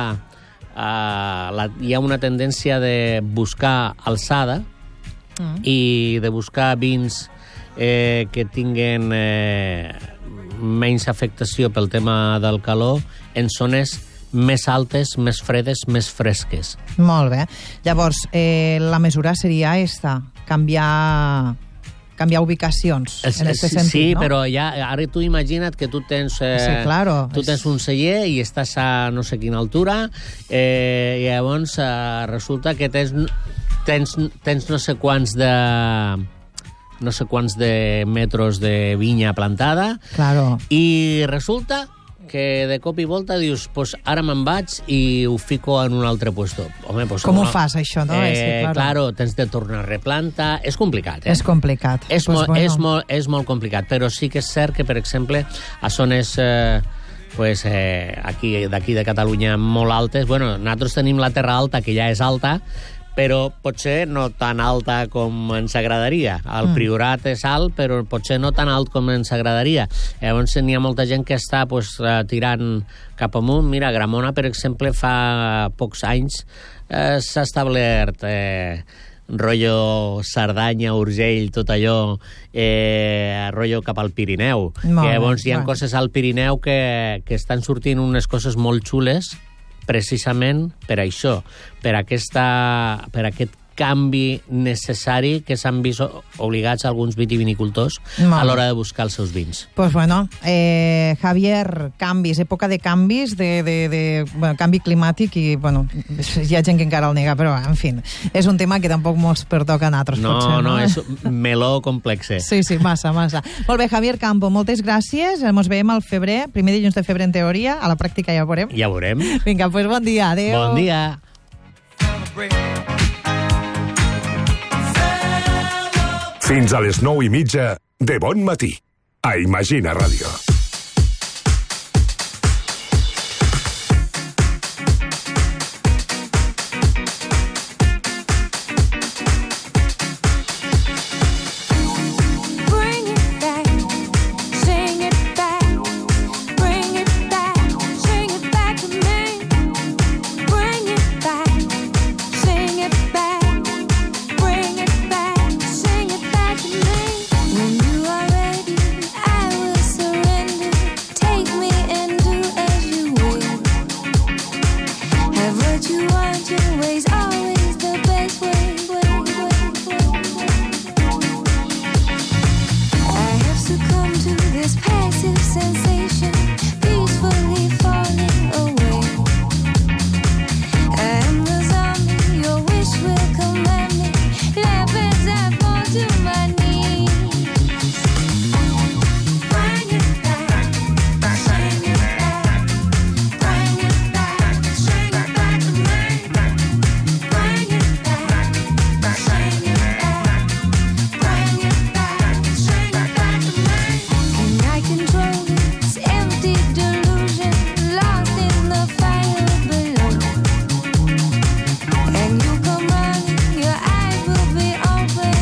Uh, la, hi ha una tendència de buscar alçada mm. i de buscar vins eh, que tinguen eh, menys afectació pel tema del calor en zones més altes, més fredes, més fresques. Molt bé. Llavors, eh, la mesura seria esta, canviar... canviar ubicacions, en aquest sí, sentit, sí, no? però ja, ara tu imagina't que tu tens, eh, sí, claro. tu tens un celler i estàs a no sé quina altura, eh, i llavors eh, resulta que tens, tens, tens no sé quants de... no sé quants de metros de vinya plantada, claro. i resulta que de cop i volta dius, pues ara me'n vaig i ho fico en un altre puesto. Home, pues, com no, ho fas, això, no? Eh, és que, claro. claro, tens de tornar a replantar. És complicat, eh? És complicat. És, pues molt, bueno. és, molt, és molt complicat, però sí que és cert que, per exemple, a zones eh, pues, eh, aquí d'aquí de Catalunya molt altes, bueno, nosaltres tenim la Terra Alta, que ja és alta, però potser no tan alta com ens agradaria. El mm. Priorat és alt, però potser no tan alt com ens agradaria. Llavors n'hi ha molta gent que està pues, tirant cap amunt. Mira, Gramona, per exemple, fa pocs anys eh, s'ha establert eh, rotllo Cerdanya, Urgell, tot allò, eh, rotllo cap al Pirineu. Molt I llavors bé, hi ha bueno. coses al Pirineu que, que estan sortint unes coses molt xules, precisament per això, per, aquesta, per aquest canvi necessari que s'han vist obligats alguns vitivinicultors a l'hora de buscar els seus vins. Pues bueno, eh, Javier, canvis, època de canvis, de, de, de bueno, canvi climàtic i, bueno, hi ha gent que encara el nega, però, en fi, és un tema que tampoc mos pertoca a nosaltres, no, potser. No, no, és meló complexe. Sí, sí, massa, massa. Molt bé, Javier Campo, moltes gràcies. Ens veiem al febrer, primer dilluns de febrer en teoria, a la pràctica ja ho veurem. Ja ho veurem. Vinga, pues bon dia, adéu. Bon dia. Fins a les nou i mitja de Bon Matí, a Imagina Ràdio. Bring it back, sing it back, bring it back, sing it back to me. Bring it back, sing it back, bring it back, sing it back to me. When you are ready, I will surrender. Take me and do as you will. Have what you want, your way's always the best way. way, way, way, way. I have succumbed to this passive sensation, peacefully falling away. I am the zombie, your wish will command me. Laugh as I fall to my knees. Bring it back, sing it back, bring it back, sing it back to me. Bring it back, sing it back, bring it back, sing it back to me. Can I control this empty delusion, lost in the fire below? And you come running, your eyes will be open.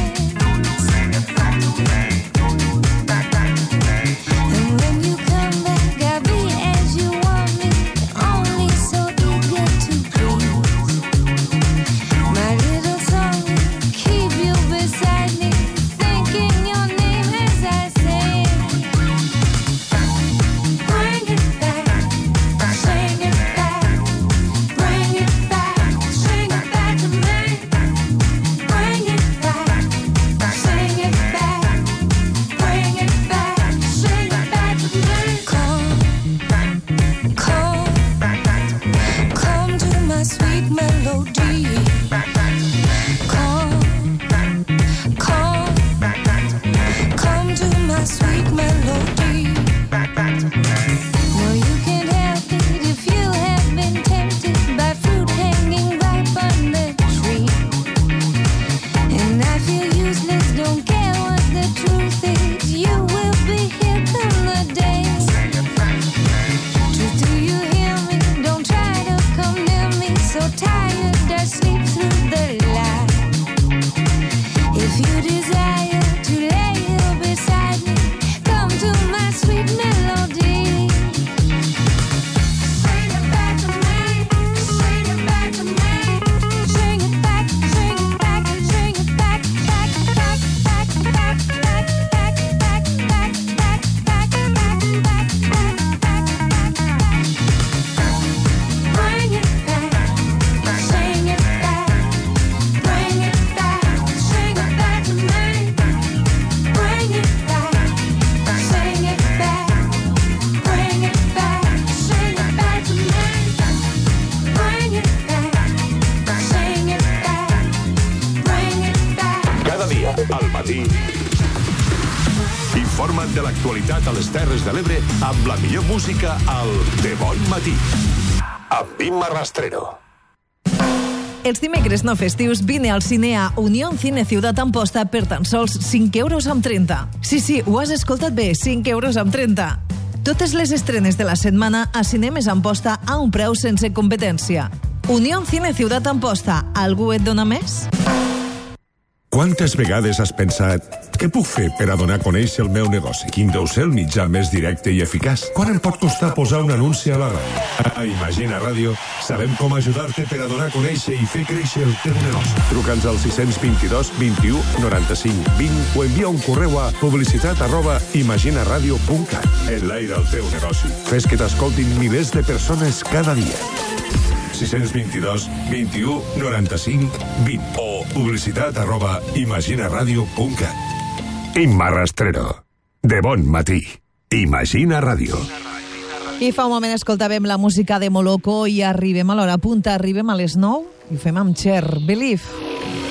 And when you come back, I'll be as you want me, only so eager to please. My little song will keep you beside me, thinking your name as I sing. Bring it back, sing it back, bring it back, sing it back to me. Bring it back, sing it back, bring it back, sing it back to me. Come, come, come to my sweet melody. Come, come, come to my sweet melody. No, you can't help it if you have been tempted by fruit hanging ripe on the tree. And I feel useless, don't care what the truth is. You will be here come the day. Truth, do you hear me? Don't try to come near me. So tired, I sleep through the light. If you desire to lay here beside me, come to my sweet melody. Sing it back to me, sing it back to me. Sing it back, sing it back, sing it back, back, back, back, back, back, back, back, back, back, back, back, back, back, back. Bring it back, sing it back, bring it back, sing it back to me. Bring it back, sing it back, bring it back, sing it back to me. Bring it back, sing it back, bring it back. Cada dia, al matí. Informa't de l'actualitat a les Terres de l'Ebre amb la millor música al De Bon Matí. Amb Imma Rastrero. Els dimecres no festius vine al cine a Unión Cine Ciutat Amposta per tan sols cinc euros amb trenta. Sí, sí, ho has escoltat bé, cinc euros amb trenta. Totes les estrenes de la setmana a Cinemes Amposta a un preu sense competència. Unión Cine Ciutat Amposta, algú et dona més? Quantes vegades has pensat què puc fer per a donar a conèixer el meu negoci? Quin deu ser el mitjà més directe i eficaç? Quan em pot costar posar un anunci a la ràdio? A Imagina Ràdio sabem com ajudar-te per a donar a conèixer i fer créixer el teu negoci. Truca'ns al sis dos dos, vint u, noranta-cinc, vint o envia un correu a publicitat arroba imaginaradio punt cat. Enlaira el teu negoci. Fes que t'escoltin milers de persones cada dia. sis dos dos, vint u, noranta-cinc, vint o publicitat arroba imaginaradio punt cat. Imma Rastrero. De bon matí. Imagina Ràdio. I fa un moment escoltàvem la música de Moloko i arribem a l'hora punta, arribem a les nou i ho fem amb Cher, Believe.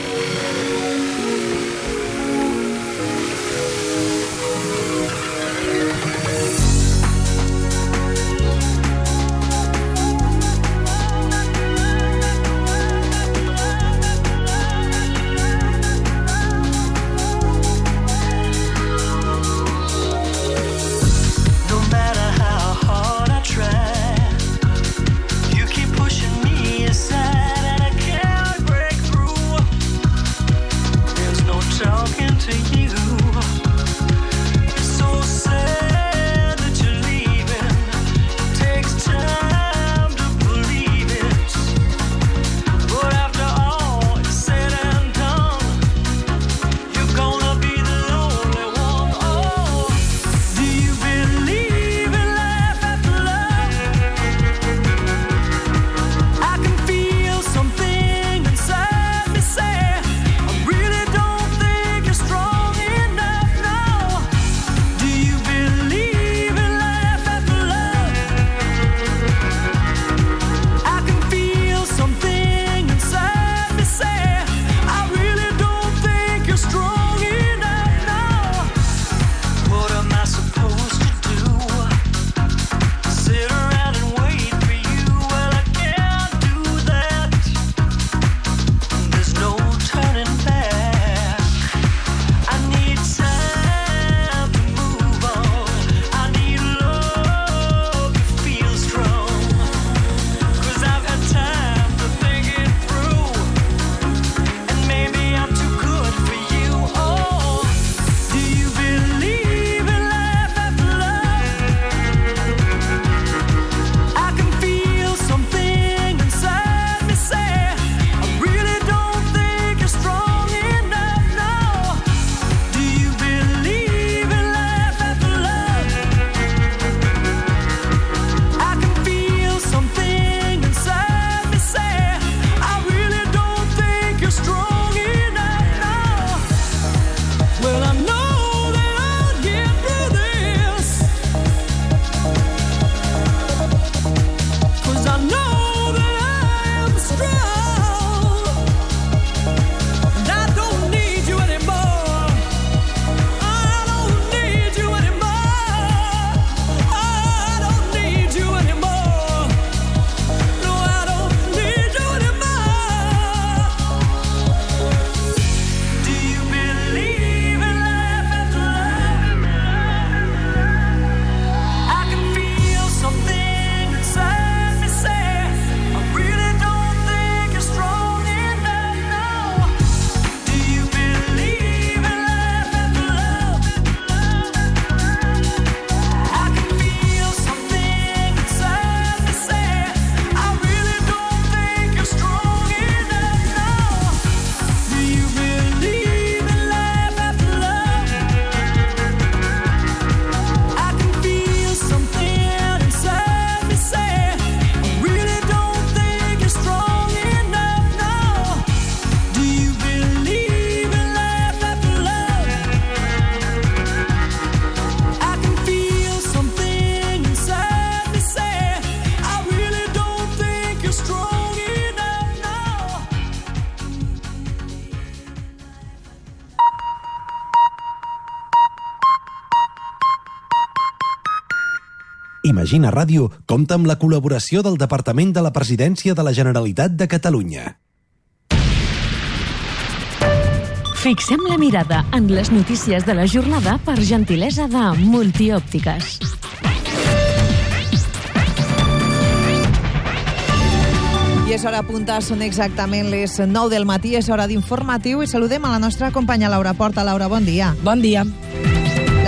Imagina Ràdio compta amb la col·laboració del Departament de la Presidència de la Generalitat de Catalunya. Fixem la mirada en les notícies de la jornada per gentilesa de Multiòptiques. I és hora punta, són exactament les nou del matí, és hora d'informatiu i saludem a la nostra companya Laura Porta. Laura, bon dia. Bon dia.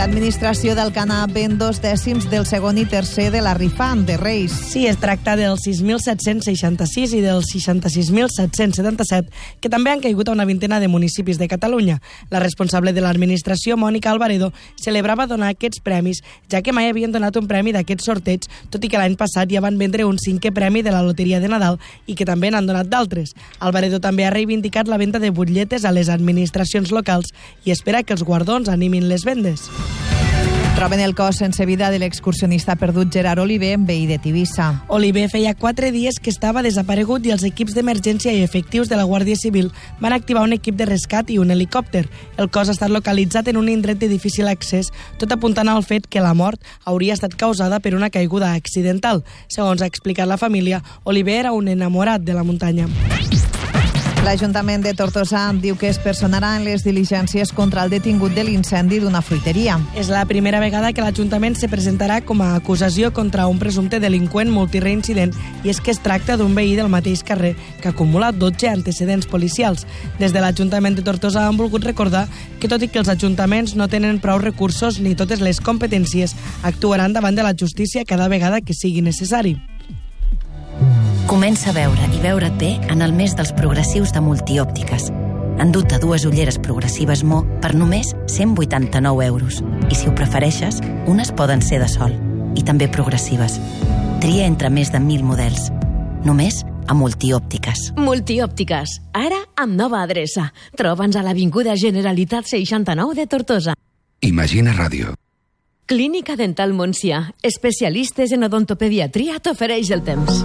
L'administració del Canà ven dos dècims del segon i tercer de la rifa de Reis. Sí, es tracta del sis mil set-cents seixanta-sis i del seixanta-sis mil set-cents setanta-set, que també han caigut a una vintena de municipis de Catalunya. La responsable de l'administració, Mònica Alvaredo, celebrava donar aquests premis, ja que mai havien donat un premi d'aquests sorteig, tot i que l'any passat ja van vendre un cinquè premi de la Loteria de Nadal i que també n'han donat d'altres. Alvaredo també ha reivindicat la venda de butlletes a les administracions locals i espera que els guardons animin les vendes. Troben el cos sense vida de l'excursionista perdut Gerard Oliver, veí de Tivissa. Oliver feia quatre dies que estava desaparegut i els equips d'emergència i efectius de la Guàrdia Civil van activar un equip de rescat i un helicòpter. El cos ha estat localitzat en un indret de difícil accés, tot apuntant al fet que la mort hauria estat causada per una caiguda accidental. Segons ha explicat la família, Oliver era un enamorat de la muntanya. L'Ajuntament de Tortosa diu que es personarà en les diligències contra el detingut de l'incendi d'una fruiteria. És la primera vegada que l'Ajuntament se presentarà com a acusació contra un presumpte delinqüent multireincident, i és que es tracta d'un veí del mateix carrer que acumula dotze antecedents policials. Des de l'Ajuntament de Tortosa han volgut recordar que, tot i que els ajuntaments no tenen prou recursos ni totes les competències, actuaran davant de la justícia cada vegada que sigui necessari. Comença a veure i veure't bé en el mes dels progressius de Multiòptiques. Endut-te dues ulleres progressives Mo per només cent vuitanta-nou euros. I si ho prefereixes, unes poden ser de sol. I també progressives. Tria entre més de mil models. Només a Multiòptiques. Multiòptiques, ara amb nova adreça. Troba'ns a l'Avinguda Generalitat seixanta-nou de Tortosa. Imagina Ràdio. Clínica Dental Montsià, especialistes en odontopediatria, t'ofereix el temps.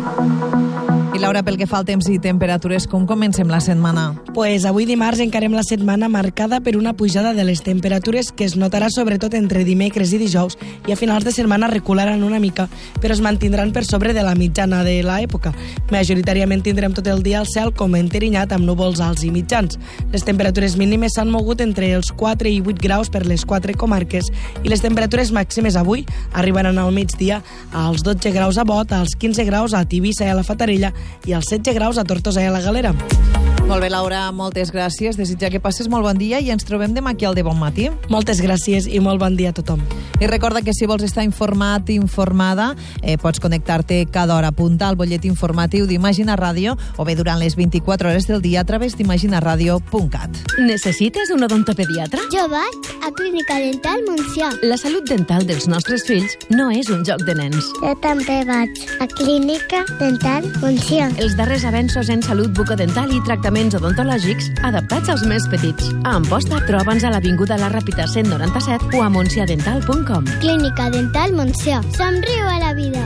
I Laura, pel que fa al temps i temperatures, com comencem la setmana? Pues avui dimarts encarem la setmana marcada per una pujada de les temperatures que es notarà sobretot entre dimecres i dijous, i a finals de setmana recularan una mica, però es mantindran per sobre de la mitjana de l'època. Majoritàriament tindrem tot el dia el cel com enterinyat amb núvols alts i mitjans. Les temperatures mínimes s'han mogut entre els quatre i vuit graus per les quatre comarques, i les temperatures màximes avui arribaran al migdia als dotze graus a Bot, als quinze graus a Tivissa i a la Fatarella, i als setze graus a Tortosa i a la Galera. Molt bé, Laura, moltes gràcies. Desitja que passes molt bon dia i ens trobem demà aquí al De Bon Matí. Moltes gràcies i molt bon dia a tothom. I recorda que si vols estar informat, informada, eh, pots connectar-te cada hora, apuntar al butllet informatiu d'Imagina Ràdio o bé durant les vint-i-quatre hores del dia a través d'imagina ràdio punt cat. Necessites un odontopediatre? Jo vaig a Clínica Dental Montsià. La salut dental dels nostres fills no és un joc de nens. Jo també vaig a Clínica Dental Montsià. Els darrers avenços en salut bucodental i tractaments odontològics adaptats als més petits. A Amposta, troba'ns a l'Avinguda La Ràpita cent noranta-set o a montsiadental punt com. Clínica Dental Montsià. Somriu a la vida.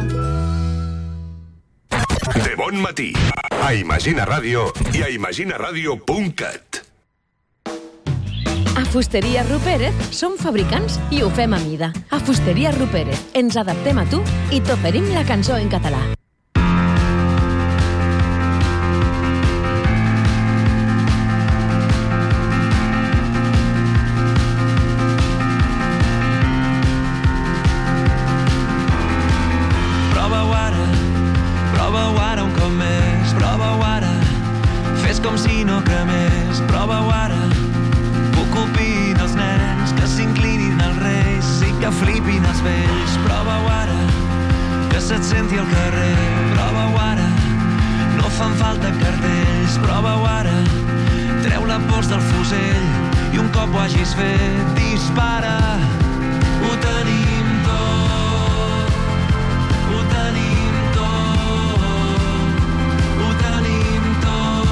De Bon Matí, a Imagina Ràdio i a imagina ràdio punt cat. A Fusteria Rupérez som fabricants i ho fem a mida. A Fusteria Rupérez ens adaptem a tu i t'oferim la cançó en català. Com si no cremés, prova-ho ara. Que ocupin els nens, que s'inclinin els reis i que flipin els vells. Prova-ho ara, que se't senti al carrer. Prova-ho ara, no fan falta cartells. Prova-ho ara, treu la pols del fusell i un cop ho hagis fet, dispara. Ho tenim tot, ho tenim tot, ho tenim tot.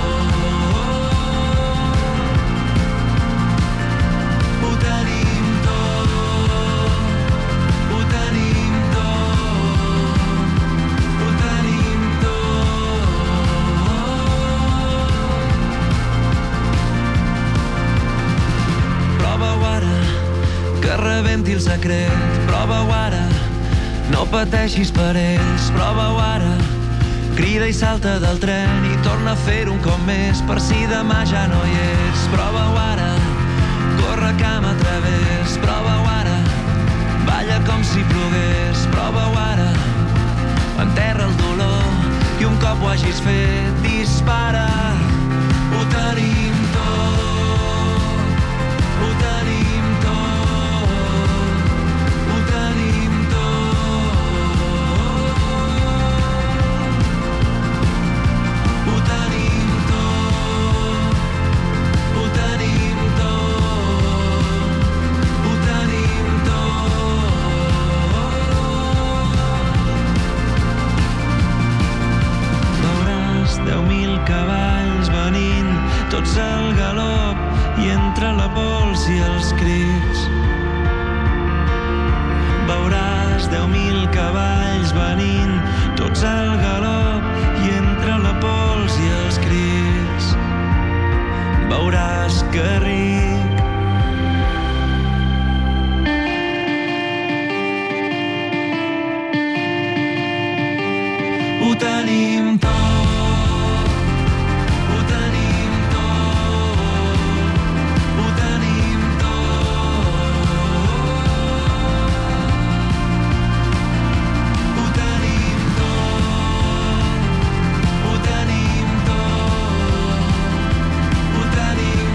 Rebenti el secret, prova-ho ara, no pateixis per ells, prova-ho ara, crida i salta del tren i torna a fer un cop més per si demà ja no hi és, prova-ho ara, corre cama a través, prova-ho ara, balla com si plogués, prova-ho ara, enterra el dolor i un cop ho hagis fet, dispara, ho tenim tot, ho tenim tot. els crits. Veuràs deu mil cavalls venint, tots al galop, i entre la pols i els crits veuràs que ric. Ho tenim tot, ho tenim tot, ho tenim tot. Ho tenim tot, ho tenim tot, ho tenim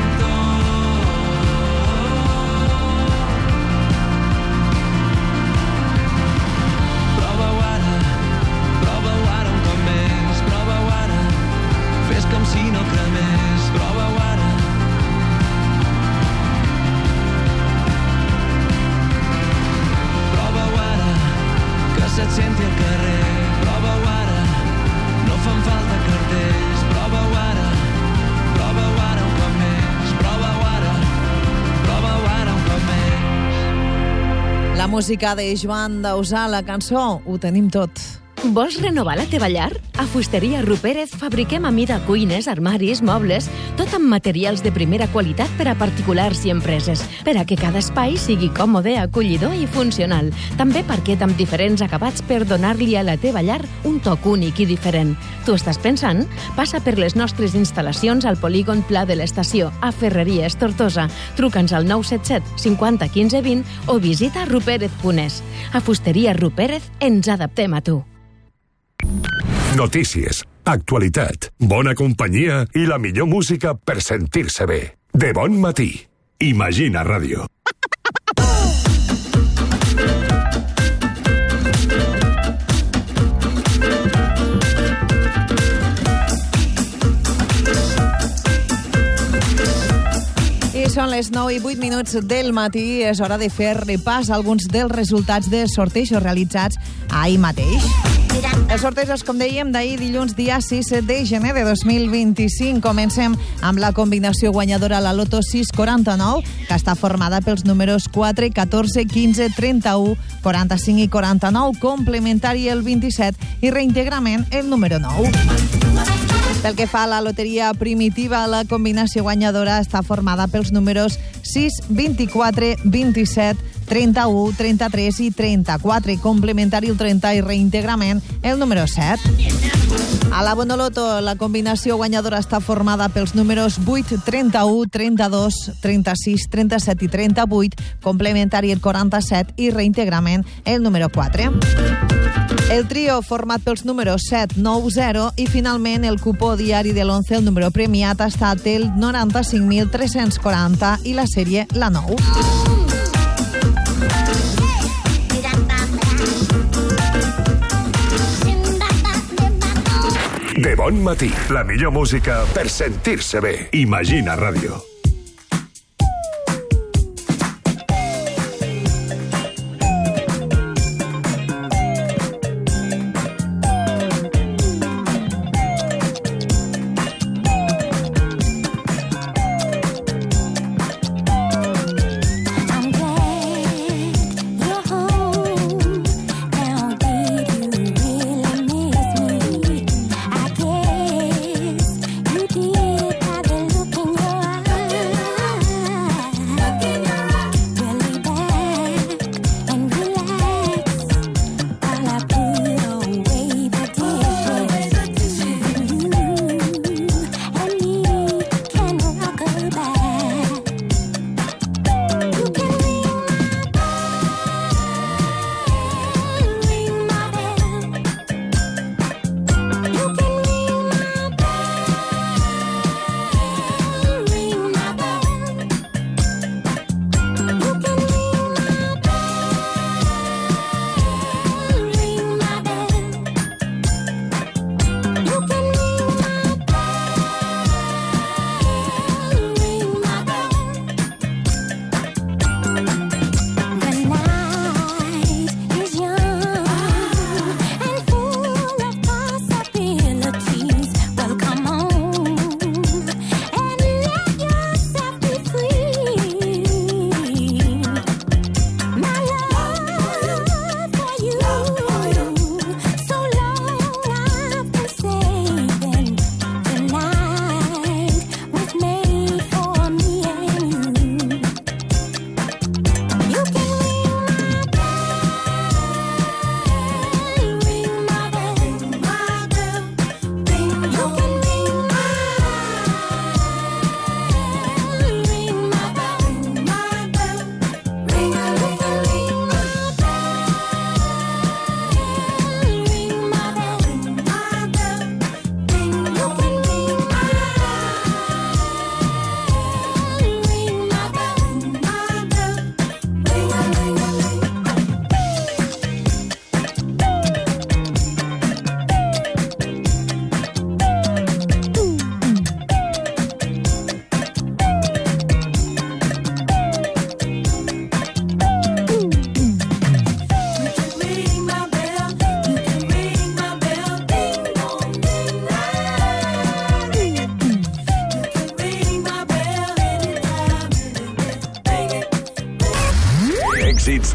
tot. Prova-ho ara, prova-ho ara un cop més, prova-ho ara, fes com si no cremés, prova-ho ara. Prova-ho ara, que se't senti al carrer, prova-ho ara, no fan falta cartells, prova-ho ara, prova-ho ara un cop més, prova-ho ara, prova-ho ara un cop més. La música de Joan Dausà, la cançó Ho tenim tot. Vols renovar la teva llar? A Fusteria Rupérez fabriquem a mida cuines, armaris, mobles, tot amb materials de primera qualitat per a particulars i empreses, per a que cada espai sigui còmode, acollidor i funcional. També parquet amb diferents acabats per donar-li a la teva llar un toc únic i diferent. Tu estàs pensant? Passa per les nostres instal·lacions al polígon Pla de l'Estació, a Ferreries Tortosa. Truca'ns al nou set set cinquanta quinze vint o visita rupérez punt es. A Fusteria Rupérez ens adaptem a tu. Notícies, actualitat, bona companyia i la millor música per sentir-se bé. De bon matí. Imagina Ràdio. I són les nou i vuit minuts del matí. És hora de fer repàs a alguns dels resultats de sortejos realitzats ahir mateix. Els sortejos, com dèiem, d'ahir dilluns, dia sis de gener de dos mil vint-i-cinc. Comencem amb la combinació guanyadora a la Loto sis quaranta-nou, que està formada pels números quatre, catorze, quinze, trenta-u, quaranta-cinc i quaranta-nou, complementari el vint-i-set i reintegrament el número nou. Pel que fa a la loteria primitiva, la combinació guanyadora està formada pels números sis, vint-i-quatre, vint-i-set, trenta-u, trenta-tres i trenta-quatre, complementari el trenta i reintegrament el número set. A la Bonoloto, la combinació guanyadora està formada pels números vuit, trenta-u, trenta-dos, trenta-sis, trenta-set i trenta-vuit, complementari el quaranta-set i reintegrament el número quatre. El trio format pels números set, nou, zero i finalment el cupó diari de l'onze, el número premiat ha estat el noranta-cinc mil tres-cents quaranta i la sèrie la nou. De bon matí, la millor música per sentir-se bé. Imagina Ràdio. I guess you did by the look in your eyes.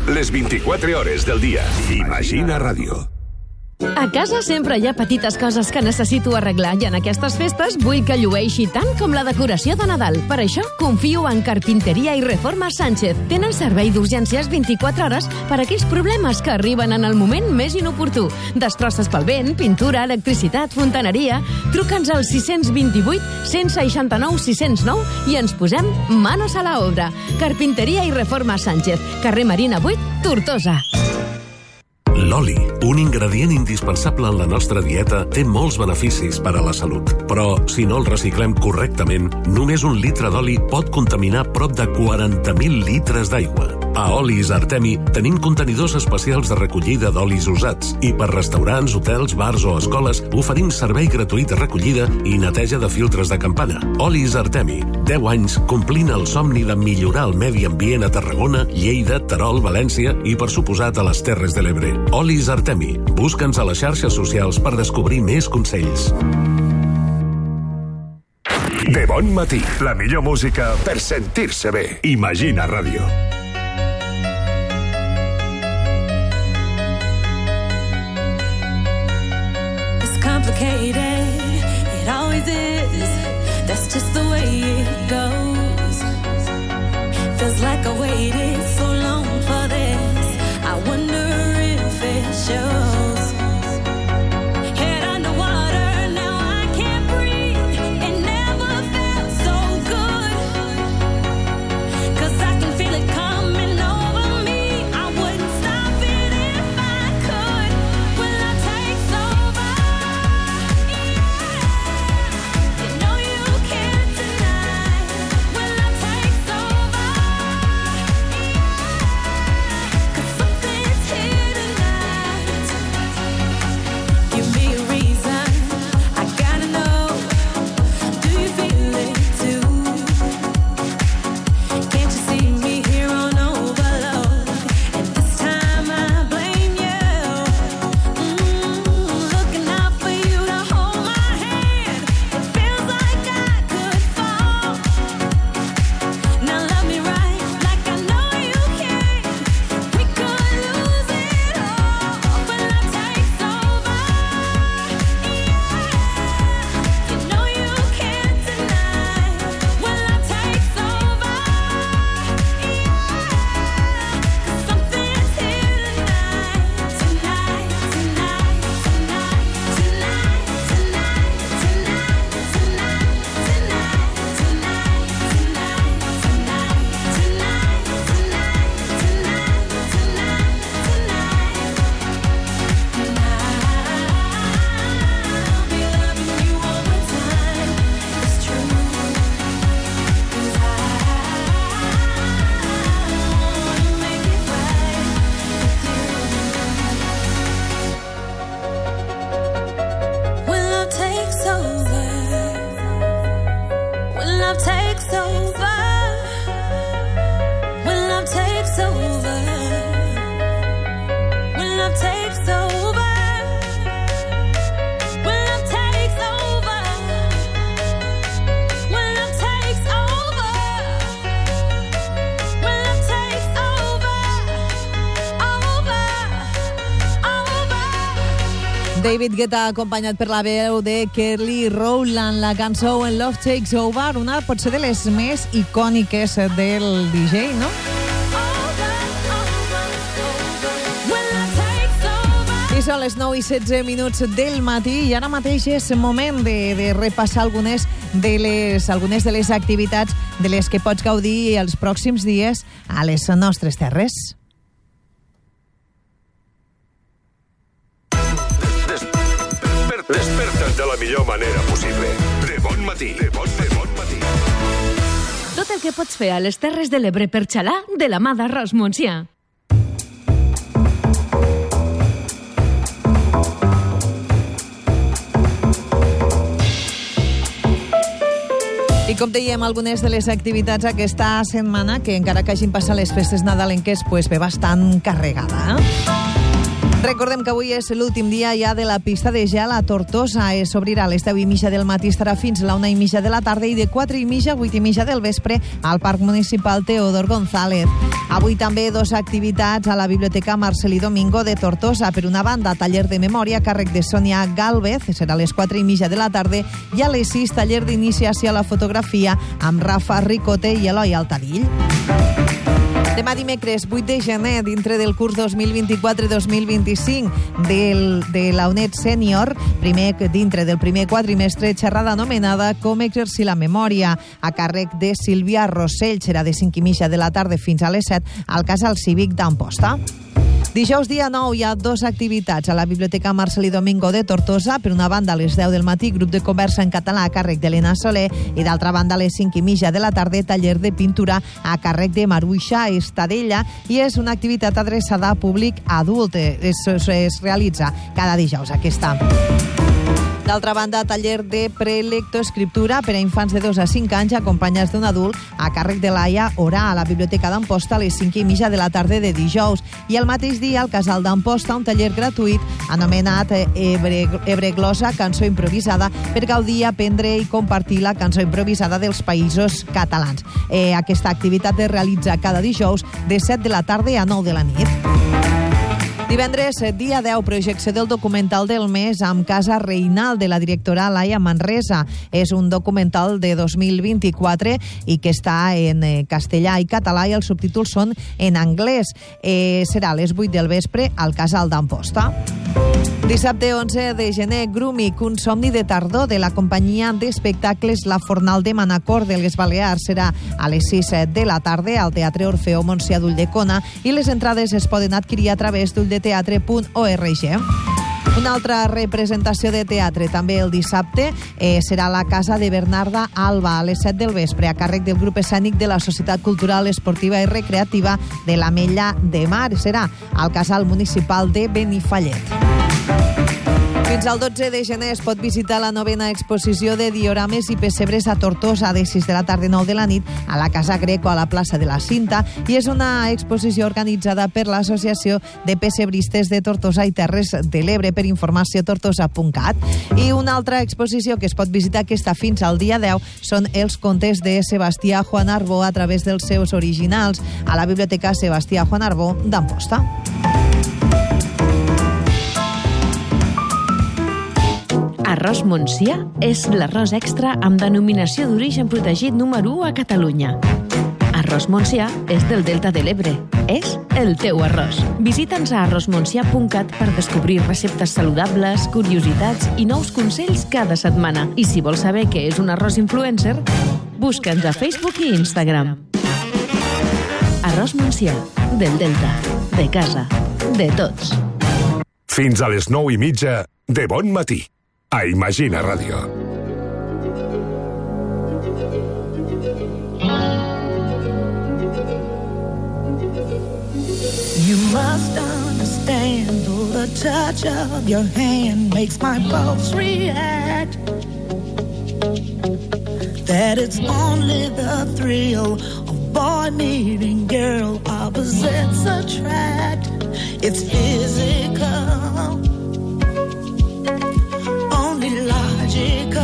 les vint-i-quatre hores del dia. Imagina Ràdio. A casa sempre hi ha petites coses que necessito arreglar i en aquestes festes vull que llueixi tant com la decoració de Nadal. Per això confio en Carpinteria i Reforma Sánchez. Tenen servei d'urgències vint-i-quatre hores per a aquells problemes que arriben en el moment més inoportú. Destrosses pel vent, pintura, electricitat, fontaneria... Truca'ns al sis dos vuit, cent seixanta-nou, sis cents nou i ens posem manos a la obra. Carpinteria i Reforma Sánchez, carrer Marina vuit, Tortosa. L'oli, un ingredient indispensable en la nostra dieta, té molts beneficis per a la salut. Però, si no el reciclem correctament, només un litre d'oli pot contaminar prop de quaranta mil litres d'aigua. A Olis Artemi tenim contenidors especials de recollida d'olis usats i per restaurants, hotels, bars o escoles oferim servei gratuït de recollida i neteja de filtres de campana. Olis Artemi, deu anys complint el somni de millorar el medi ambient a Tarragona, Lleida, Terol, València i, per suposat, a les Terres de l'Ebre. Olis Artemi. Busca'ns a les xarxes socials per descobrir més consells. De bon matí, la millor música per sentir-se bé. Imagina Ràdio. It's complicated, it always is. That's just the way it goes. Feels like I waited so long for this. I wonder if it shows. Head underwater, now I can't breathe. It never felt so good. 'Cause I can feel it coming over me. I wouldn't stop it if I could. When love takes over, yeah. You know you can't deny. When love takes over, yeah. 'Cause something's here tonight. Give me a reason, I gotta know. Do you feel it too? Can't you see me here on overload? And this time I blame you. Mm, looking out for you to hold my hand. It feels like I could fall. Now love me right, like I know you can. We could lose it all when love takes over. Yeah, you know you can't deny when love takes over. Yeah, 'cause something's here tonight, tonight, tonight, tonight, tonight, tonight, tonight, tonight, tonight, tonight, tonight, when love takes over, when love takes over, when love takes over, when love takes over, when love takes over, when love takes over, when love takes over, over, over. David Guetta, acompanyat per la veu de Kelly Rowland, la cançó When Love Takes Over, una potser de les més icòniques del D J, no? I són les nou i setze minuts del matí i ara mateix és moment de, de repassar algunes de, les, algunes de les activitats de les que pots gaudir els pròxims dies a les nostres terres. Desperta't de la millor manera possible. De bon matí. De bon, de bon matí. Tot el que pots fer a les Terres de l'Ebre per xalar de la mà d'Arròs Montsià. I com dèiem, algunes de les activitats aquesta setmana, que encara que hagin passat les festes nadalenques, pues ve bastant carregada. Eh? Recordem que avui és l'últim dia ja de la pista de gel a Tortosa. S'obrirà a les deu i mitja del matí, estarà fins a la una i mitja de la tarda i de quatre i mitja a vuit i mitja del vespre al Parc Municipal Teodor González. Avui també dos activitats a la Biblioteca Marcelí Domingo de Tortosa. Per una banda, taller de memòria a càrrec de Sònia Gálvez, serà a les quatre i mitja de la tarda, i a les sis, taller d'iniciació a la fotografia amb Rafa Ricote i Eloi Altadill. Demà dimecres, vuit de gener, dintre del curs dos mil vint-i-quatre dos mil vint-i-cinc del, de la UNED Sènior, primer dintre del primer quadrimestre, xerrada anomenada Com exercir la memòria, a càrrec de Sílvia Rossell. Serà de cinc i mitja de la tarda fins a les set al Casal Cívic d'Amposta. Dijous dia nou hi ha dues activitats a la Biblioteca Marcelí Domingo de Tortosa. Per una banda, a les deu del matí, grup de conversa en català a càrrec d'Helena Soler, i d'altra banda, a les cinc i mitja de la tarda, taller de pintura a càrrec de Maruixa Estadella, i és una activitat adreçada a públic adult. Es, es, es realitza cada dijous aquesta. D'altra banda, taller de prelectoescriptura per a infants de dos a cinc anys acompanyats d'un adult a càrrec de l'Aia Orà a la Biblioteca d'Amposta a les cinc i mitja de la tarda de dijous. I el mateix dia al Casal d'Amposta un taller gratuït anomenat Ebre, Ebreglosa, cançó improvisada, per gaudir, aprendre i compartir la cançó improvisada dels països catalans. Eh, aquesta activitat es realitza cada dijous de set de la tarda a nou de la nit. Divendres, dia deu, projecció del documental del mes amb Casa Reinal de la directora Laia Manresa. És un documental de dos mil vint-i-quatre i que està en castellà i català i els subtítols són en anglès. Eh, serà a les vuit del vespre al Casal d'Amposta. Dissabte onze de gener, Grúmic, un somni de tardor de la companyia d'espectacles La Fornal de Manacor de les Balears. Serà a les sis de la tarda al Teatre Orfeo Montsià d'Ulldecona i les entrades es poden adquirir a través d'ulldeteatre punt org. Una altra representació de teatre també el dissabte eh, serà a la Casa de Bernarda Alba a les set del vespre a càrrec del grup escènic de la Societat Cultural, Esportiva i Recreativa de l'Ametlla de Mar. Serà al Casal Municipal de Benifallet. Fins al dotze de gener es pot visitar la novena exposició de diorames i pessebres a Tortosa de sis de la tarda a nou de la nit a la Casa Greco a la plaça de la Cinta, i és una exposició organitzada per l'Associació de Pessebristes de Tortosa i Terres de l'Ebre. Per informació tortosa punt cat. I una altra exposició que es pot visitar que està fins al dia deu són els contes de Sebastià Juan Arbó a través dels seus originals a la Biblioteca Sebastià Juan Arbó d'Amposta. Arròs Montsià és l'arròs extra amb denominació d'origen protegit número u a Catalunya. Arròs Montsià és del Delta de l'Ebre. És el teu arròs. Visita'ns a arròs montsià punt cat per descobrir receptes saludables, curiositats i nous consells cada setmana. I si vols saber què és un arròs influencer, busca'ns a Facebook i Instagram. Arròs Montsià, del Delta, de casa, de tots. Fins a les nou i mitja de Bon Matí. A Imagina Ràdio. You must understand, though the touch of your hand makes my pulse react, that it's only the thrill of boy meeting girl, opposites attract. It's physical, logical.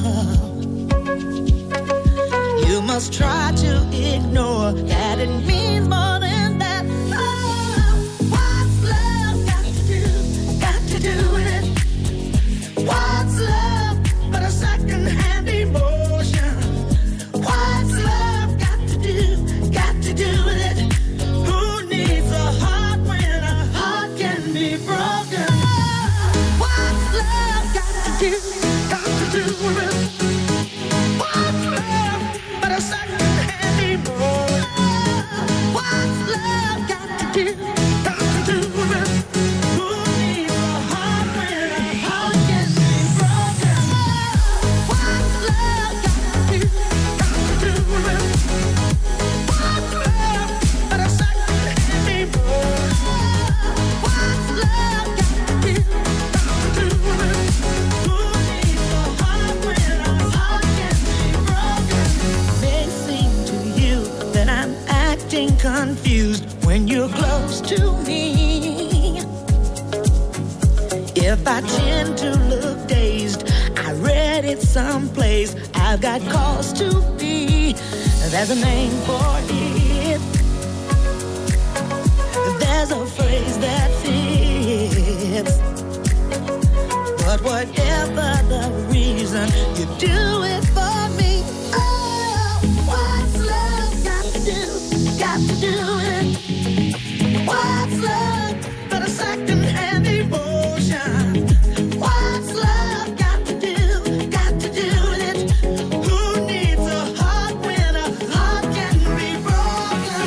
You must try to ignore that it means more than that. Oh, what's love got to do, got to do with it? What's love but a second-hand emotion? What's love got to do, got to do with it? Who needs a heart when a heart can be broken? What's love got to do, got to do with it? What's love but a second-hand emotion? What's love got to do, got to do with it? Who needs a heart when a heart can be broken? What's love got to do, got to do with it? What's love but a second-hand emotion? What's love got to do, got to do with it? Who needs a heart when a heart can be broken? May seem to you that I'm acting confused when you're close to me. if I tend to look dazed, I read it someplace. I've got cause to be. There's a name for it. There's a phrase that fits. But whatever the reason, you do it for me. Oh, what's love got to do? Got to do it. What's love but a second-hand emotion? What's love got to do? Got to do with it. Who needs a heart when a heart can be broken?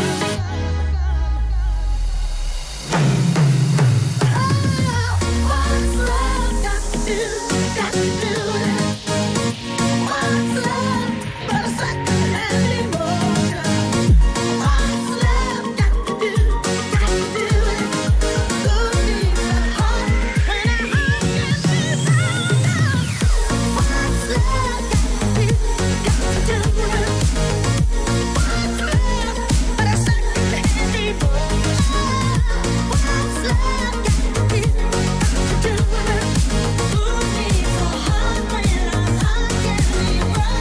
Oh, what's love got to do? Got to do it. What's love but a second-hand emotion? What's love got to do? Got to do it. Who needs a heart when a heart can be broken? What's love got to do? Got to do it. What's love but a second-hand emotion? What's love got to do? Got to do it. Who needs a heart when a heart can be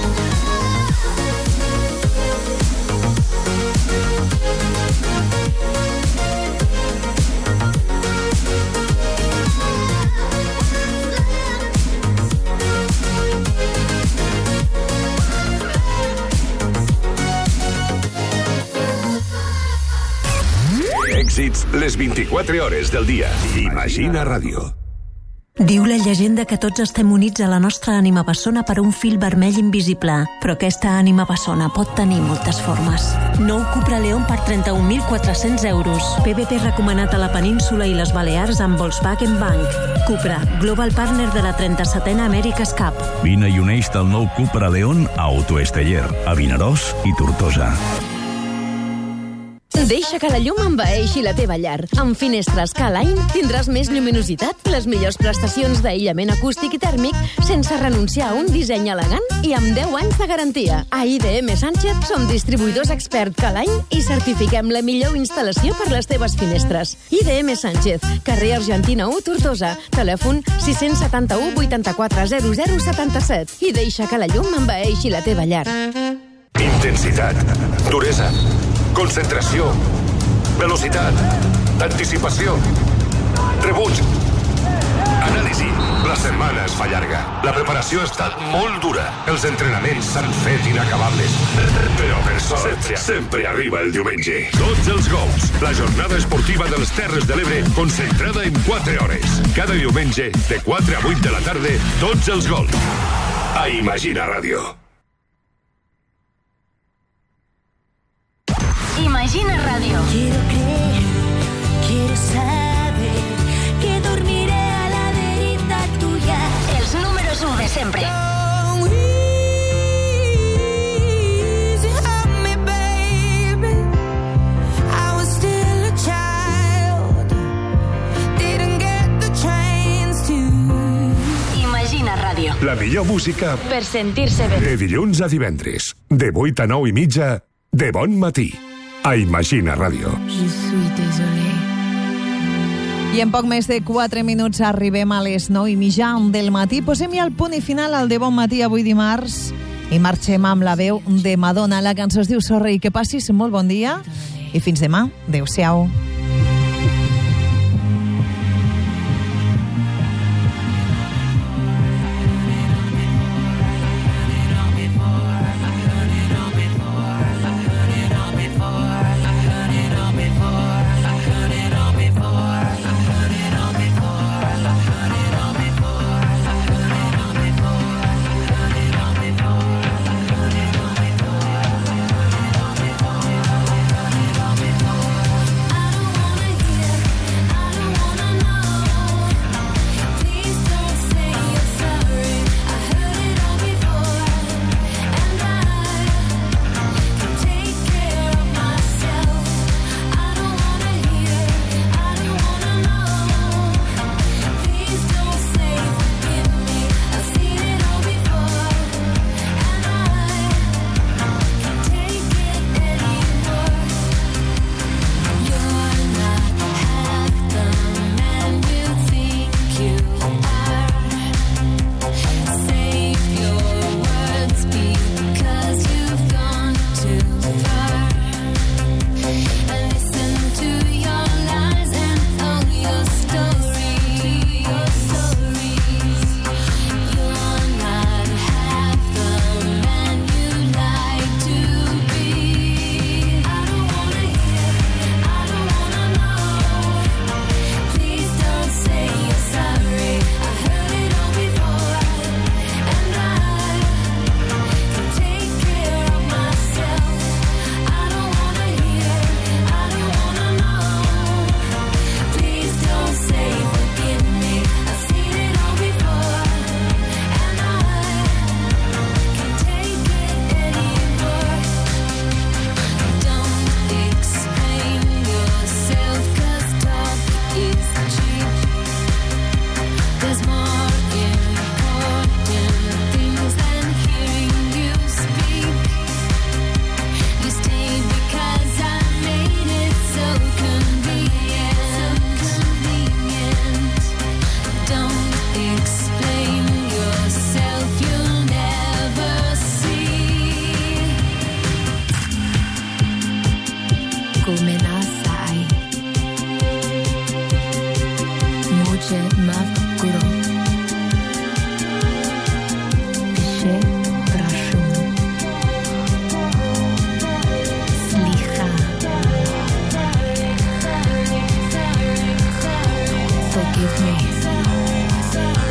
Èxits les vint-i-quatre hores del dia. Imagina Ràdio. Diu la llegenda que tots estem units a la nostra ànima bessona per un fil vermell invisible, però aquesta ànima bessona pot tenir moltes formes. Nou Cupra León per trenta-un mil quatre-cents euros. P B T recomanat a la península i les Balears amb Volkswagen Bank. Cupra, Global Partner de la trenta-setena America's Cup. Vine i uneix-te al nou Cupra León a Autoesteller, a Vinaròs i Tortosa. Deixa que la llum envaeixi la teva llar. Amb Finestres K-Line tindràs més lluminositat, les millors prestacions d'aïllament acústic i tèrmic, sense renunciar a un disseny elegant i amb deu anys de garantia. A I D M Sánchez som distribuïdors expert K-Line i certifiquem la millor instal·lació per les teves finestres. I D M Sánchez, carrer Argentina u, Tortosa. Telèfon sis set u, vuitanta-quatre, zero zero, setanta-set. I deixa que la llum envaeixi la teva llar. Intensitat, duresa, concentració, velocitat, anticipació, rebuig, anàlisi. La setmana es fa llarga. La preparació ha estat molt dura. Els entrenaments s'han fet inacabables. Però per sort, sempre arriba el diumenge. Tots els gols. La jornada esportiva de les Terres de l'Ebre concentrada en quatre hores. Cada diumenge, de quatre a vuit de la tarda, tots els gols. A Imagina Ràdio. Imagina Radio. Quiero creer, quiero saber que dormiré a la verita tuya. Els números u de sempre. Imagina Radio. La millor música Per sentir-se bé. de dilluns a divendres, de vuit a nou i mitja, de bon matí. A Imagina Ràdio. Je suis désolé. I en poc més de quatre minuts arribem a les nou i mitja del matí. Posem ja el punt i final al de Bon Matí avui dimarts i marxem amb la veu de Madonna. La cançó es diu Sorry. Que passis molt bon dia i fins demà. Adéu-siau. I don't cię nad górą. Przepraszam. Slicha. Forgive me.